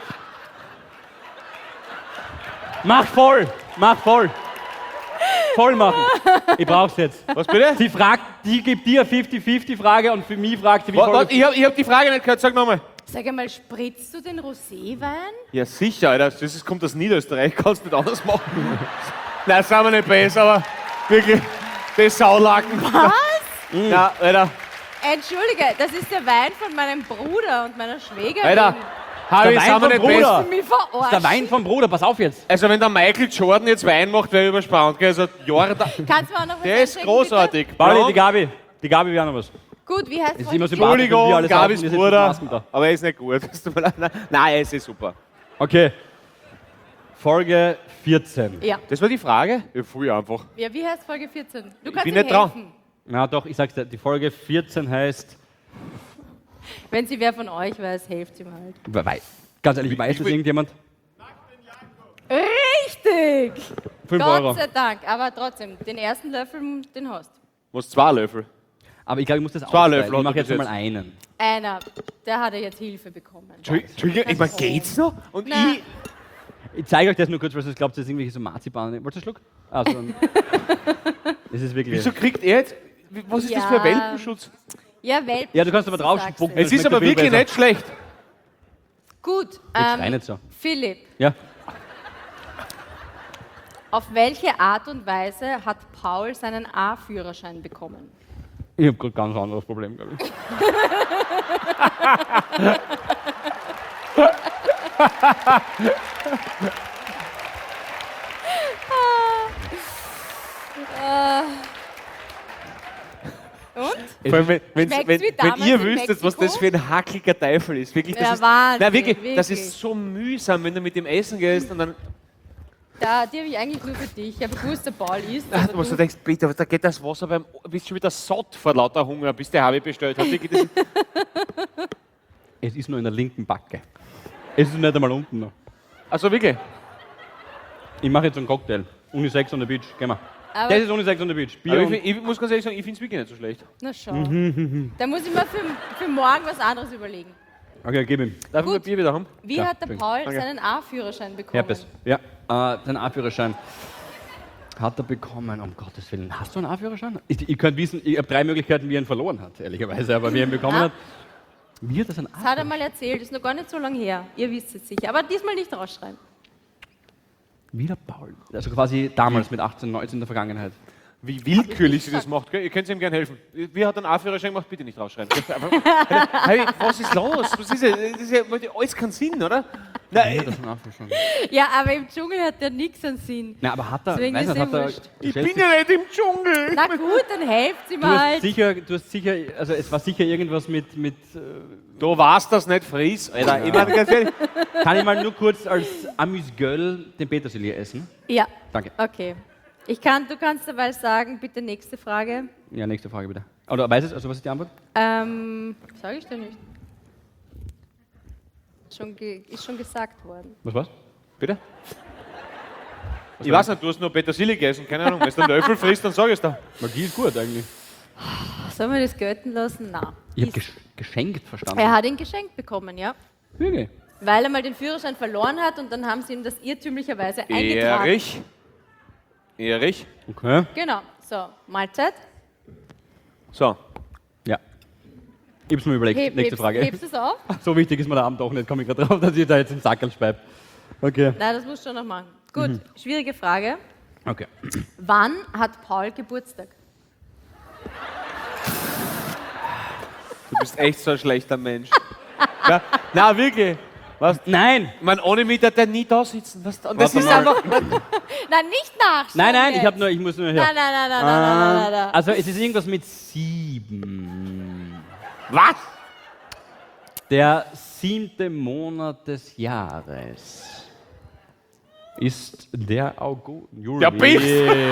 Mach voll! Mach voll! Voll machen! Ich brauch's jetzt. Was bitte? Sie fragt, die gibt dir eine fünfzig fünfzig Frage und für mich fragt sie, wie Wa- voll. wa- Ich habe ich hab die Frage nicht gehört, sag nochmal. Sag einmal, spritzt du den Roséwein? Ja, sicher, Alter. Das ist, kommt aus Niederösterreich, kannst nicht anders machen. Nein, das sind wir nicht besser, aber wirklich, das Saulaken. Was? Ja, Alter. Entschuldige, das ist der Wein von meinem Bruder und meiner Schwägerin. Alter, Harry, Der sind Wein wir vom nicht Bruder. besser. Mich verarschen. Der Wein vom Bruder, pass auf jetzt. Also, wenn der Michael Jordan jetzt Wein macht, wäre überspannt. Gell? Also, Jordan, Kannst du mir auch noch was der ist einschenken, großartig. Pauli, Blond. die Gabi. Die Gabi will auch noch was. Bitte? Gut, wie heißt Das ist Folge immer vierzehn? sympathisch. Entschuldigung, wir alles Gabis haben, ist jetzt mit Bruder, Masken da. aber er ist nicht gut. Es tut mir leid. Nein, er ist eh super. Okay. Folge vierzehn. Ja. Das war die Frage? Ja, voll einfach. Ja, wie heißt Folge vierzehn? Du kannst bin ihm nicht dran. helfen. Na doch, ich sag's dir, die Folge vierzehn heißt. Wenn sie wer von euch weiß, helft ihm halt. Wei- Ganz ehrlich, weiß das will- irgendjemand? Richtig! fünf Gott Euro. sei Dank, aber trotzdem, den ersten Löffel, den hast du. Du musst zwei Löffel. Aber ich glaube, ich muss das Zwei aufteilen. Löffel Ich hat mache er jetzt bis mal einen. Einer, der hat ja jetzt Hilfe bekommen. Entschuldigung, ich meine, geht's noch? Und Na. ich. Ich zeige euch das nur kurz, weil ihr glaubt, das ist irgendwelche so Marzipan. Wolltest du einen Schluck? Ah, so ein das ist wirklich. Wieso kriegt er jetzt. Was ist das Ja. für Welpenschutz? Ja, Welpen. Ja, du kannst aber drauf sagst spucken. du. Es ist schmeckt aber viel wirklich besser. nicht schlecht. Gut, Jetzt schrei ähm, nicht so. Philipp, Ja. auf welche Art und Weise hat Paul seinen A-Führerschein bekommen? Ich habe gerade ein ganz anderes Problem, glaube ich. Und? Vor allem, wenn, wenn, Schmeckt's wenn, wie wenn damals ihr in wüsstet, was das Mexiko? für ein hackliger Teufel ist. Wirklich, das Ja, ist, Wahnsinn, nein, wirklich, das wirklich. ist so mühsam, wenn du mit dem Essen gehst und dann Da, die habe ich eigentlich nur für dich. Ich habe gewusst, der Paul isst. ach, aber was du du- denkst, bitte, da geht das Wasser beim, bist schon wieder satt vor lauter Hunger, bis der Harvey bestellt hat. Wirklich, das ist, Es ist nur in der linken Backe. Es ist nicht einmal unten noch. also wirklich. Ich mache jetzt einen Cocktail. Unisex on the Beach. Gehen wir. Aber- Das ist Unisex on the Beach. Bier Aber ich, und find- ich muss ganz ehrlich sagen, ich finde es wirklich nicht so schlecht. Na schau. da muss ich mir für, für morgen was anderes überlegen. Okay, gib ihm. Darf ich Gut. ein Bier wieder haben? Wie Ja, hat der schön. Paul Danke. seinen A-Führerschein bekommen? Herpes. Ja, äh, den A-Führerschein hat er bekommen. Um Gottes Willen. Hast du einen A-Führerschein? Ich, ihr könnt wissen, ich habe drei Möglichkeiten, wie er ihn verloren hat, ehrlicherweise. Aber wie er ihn bekommen Ah. hat. Wie hat er seinen Das hat er A-Führerschein? mal erzählt, ist noch gar nicht so lange her. Ihr wisst es sicher. Aber diesmal nicht rausschreiben. Wieder Paul. Also quasi damals mit achtzehn, neunzehn in der Vergangenheit. Wie willkürlich sie das macht. Gell? Ihr könnt ihm gerne helfen. Wie hat er einen A-Führerschein gemacht? Bitte nicht rausschreiben. Einfach- Hey, was ist los? Was ist das? Das ist ja alles keinen Sinn, oder? Wie hat Nein, er seinen A-Führerschein? Ja, aber im Dschungel hat der nichts an Sinn. Na, aber hat er, Deswegen weiß ist nicht, eh hat er, wurscht. du ich stellst bin ja nicht im Dschungel. Na gut, dann helft ihm Du hast halt. sicher, du hast sicher, also es war sicher irgendwas mit, mit äh, Du warst das nicht fries, Alter. Ich meine ganz ehrlich, kann ich mal nur kurz als Amüsgöl den Petersilie essen? Ja, Danke. okay. Ich kann, du kannst dabei sagen, bitte nächste Frage. Ja, nächste Frage bitte. Oder weiß es, also was ist die Antwort? Ähm, sage ich dir nicht. Schon ge ist schon gesagt worden. Was war's? bitte? Ich weiß nicht, du hast nur Petersilie gegessen, keine Ahnung. Wenn du einen Löffel frisst, dann sag ich es da. Magie ist gut eigentlich. Sollen wir das gelten lassen? Nein. Ich habe Ist- gesch geschenkt verstanden. Er hat ihn geschenkt bekommen, ja. Wirklich? Weil er mal den Führerschein verloren hat und dann haben sie ihm das irrtümlicherweise eingetragen. Erich. Erich. Okay. Genau. So, Mahlzeit. So, Ja. Ich hab's mir überlegt. Heb, Nächste hebst, Frage. Hebst du es auf? So wichtig ist mir der Abend doch nicht. Komme ich gerade drauf, dass ich da jetzt den Sackerl speibe. Okay. Nein, das musst du schon noch machen. Gut, schwierige Frage. Okay. Wann hat Paul Geburtstag? Du bist echt so ein schlechter Mensch. Ja, na, wirklich. Was? Nein! Ich meine, ohne mich hat der nie da sitzen. Was? Und das Warte ist mal. einfach. Nein, nicht nachschauen. Nein, nein, ich jetzt. habe nur, ich muss nur hier. Nein, nein, nein, nein, nein, nein, nein, nein. Also es ist irgendwas mit sieben. Was? Der siebte Monat des Jahres ist der August. Juli. Der Bist.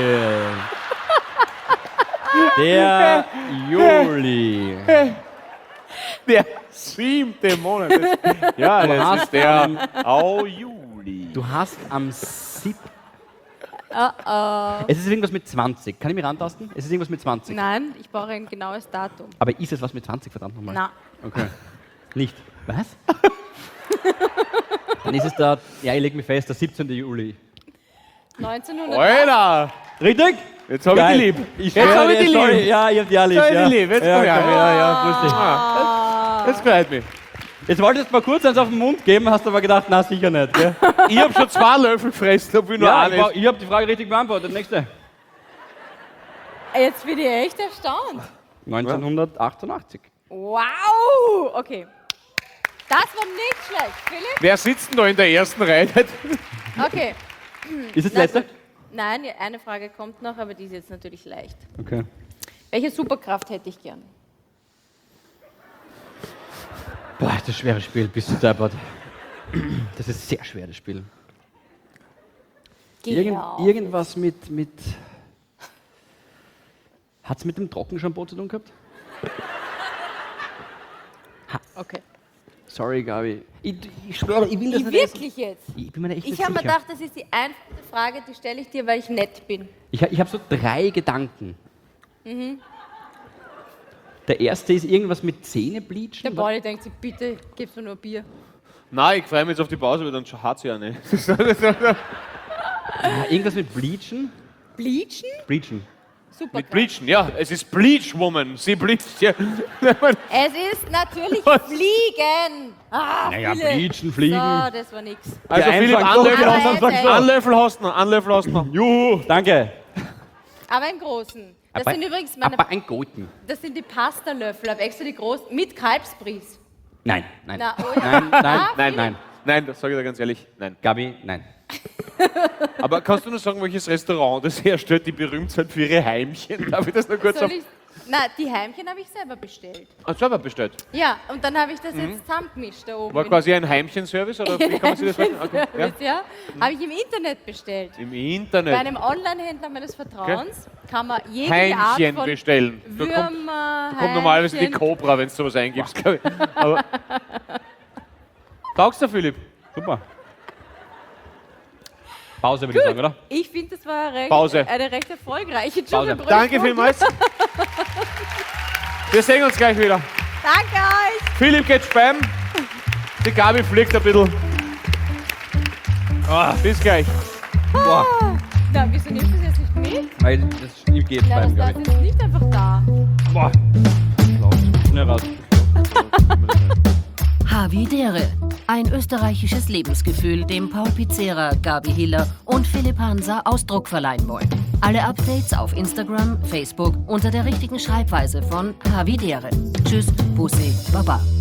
Der Juli. Der siebte Monat. Des, ja, Du das hast ist der am- Au Juli. Du hast am siebten. Oh, oh. Es ist irgendwas mit zwanzig. Kann ich mich rantasten? Es ist irgendwas mit zwanzig. Nein, ich brauche ein genaues Datum. Aber ist es was mit zwanzig, verdammt nochmal? Na, Okay. Nicht. Was? Dann ist es der, ja, ich lege mich fest, der siebzehnte Juli. neunzehnhundert. Alter! Richtig? Jetzt hab ich Geil. die lieb. Ich Jetzt schwöre hab ich dir, die sorry. lieb. Ja, ich hab die alle lieb. Jetzt hab ich ja. die lieb. Jetzt ja, komm her. okay, ja, ja, grüß dich. Ah, das freut mich. Jetzt wolltest du mal kurz eins auf den Mund geben, hast aber gedacht, na sicher nicht. Gell? Ich hab schon zwei Löffel gefressen, obwohl nur Ja, ich, eine war- ist. ich habe die Frage richtig beantwortet. Nächste. Jetzt bin ich echt erstaunt. neunzehnhundertachtundachtzig. Wow! Okay. Das war nicht schlecht. Philipp? Wer sitzt denn da in der ersten Reihe? Okay. Ist es Na letzte? gut. Nein, eine Frage kommt noch, aber die ist jetzt natürlich leicht. Okay. Welche Superkraft hätte ich gern? Boah, das ist ein schweres Spiel, bist du deppert. Das ist ein sehr schweres Spiel. Geh Irgend, auf. irgendwas mit. mit Hat es mit dem Trockenshampoo zu tun gehabt? Okay. Sorry, Gabi. Ich, ich schwöre, ich will das Ich nicht essen. wirklich jetzt? Ich bin mir echt Ich nicht habe mir sicher. gedacht, das ist die einfachste Frage, die stelle ich dir, weil ich nett bin. Ich, ich habe so drei Gedanken. Mhm. Der erste ist irgendwas mit Zähnebleachen. Der Pauli denkt sich, bitte gibst mir nur Bier. Nein, ich freue mich jetzt auf die Pause, weil dann hat sie ja nicht. Ah, irgendwas mit Bleachen? Bleachen? Bleachen. Super. Mit Bleachen, ja. Es ist Bleach Woman. Sie bleacht ja. Es ist natürlich Was? Fliegen. Ah, Naja, Philipp. Bleachen, Fliegen. So, das war nix. Also Der Philipp, Einfang- einen Löffel, Aber hast du- jetzt, ey. einen Löffel hast du noch. Einen Löffel hast du noch. Juhu, danke. Aber einen großen. Das aber, sind übrigens meine, aber ein Golden. das sind die Pasta-Löffel. Ich habe extra die großen mit Kalbsbries. Nein, nein. Na, oh ja. Nein, nein, Ah, nein, nein. Nein, das sage ich dir ganz ehrlich. Nein. Gabi, nein. Aber kannst du nur sagen, welches Restaurant das herstellt, die berühmt sind für ihre Heimchen? Darf ich das nur kurz Soll sagen? ich, na, die Heimchen habe ich selber bestellt. Ah, selber bestellt. Ja, und dann habe ich das jetzt zusammengemischt da oben. War in- quasi ein Heimchenservice oder wie kann man sich das vorstellen? Okay, ja. Service, ja. Habe ich im Internet bestellt. Im Bei Internet. einem Online-Händler meines Vertrauens kann man jegliche Art Heimchen von bestellen. Da kommt, Würmer, da kommt normalerweise die Heimchen. Cobra, wenn du sowas eingibst. glaub ich. Aber taugst du, Philipp? Super. Pause, würde ich sagen, oder? Ich finde, das war recht, Pause. eine recht erfolgreiche Pause. Dschungelprüfung. Danke vielmals. Wir sehen uns gleich wieder. Danke euch. Philipp geht spam. Die Gabi fliegt ein bisschen. Ah, bis gleich. Boah. Na, wieso nimmst du das jetzt nicht mit? Weil das ich geht Na, das beim, das glaube ich. ist nicht einfach da. Boah. Schnell raus. Havidere. Ein österreichisches Lebensgefühl, dem Paul Pizzera, Gabi Hiller und Philipp Hansa Ausdruck verleihen wollen. Alle Updates auf Instagram, Facebook unter der richtigen Schreibweise von Havidere. Tschüss, Bussi, Baba.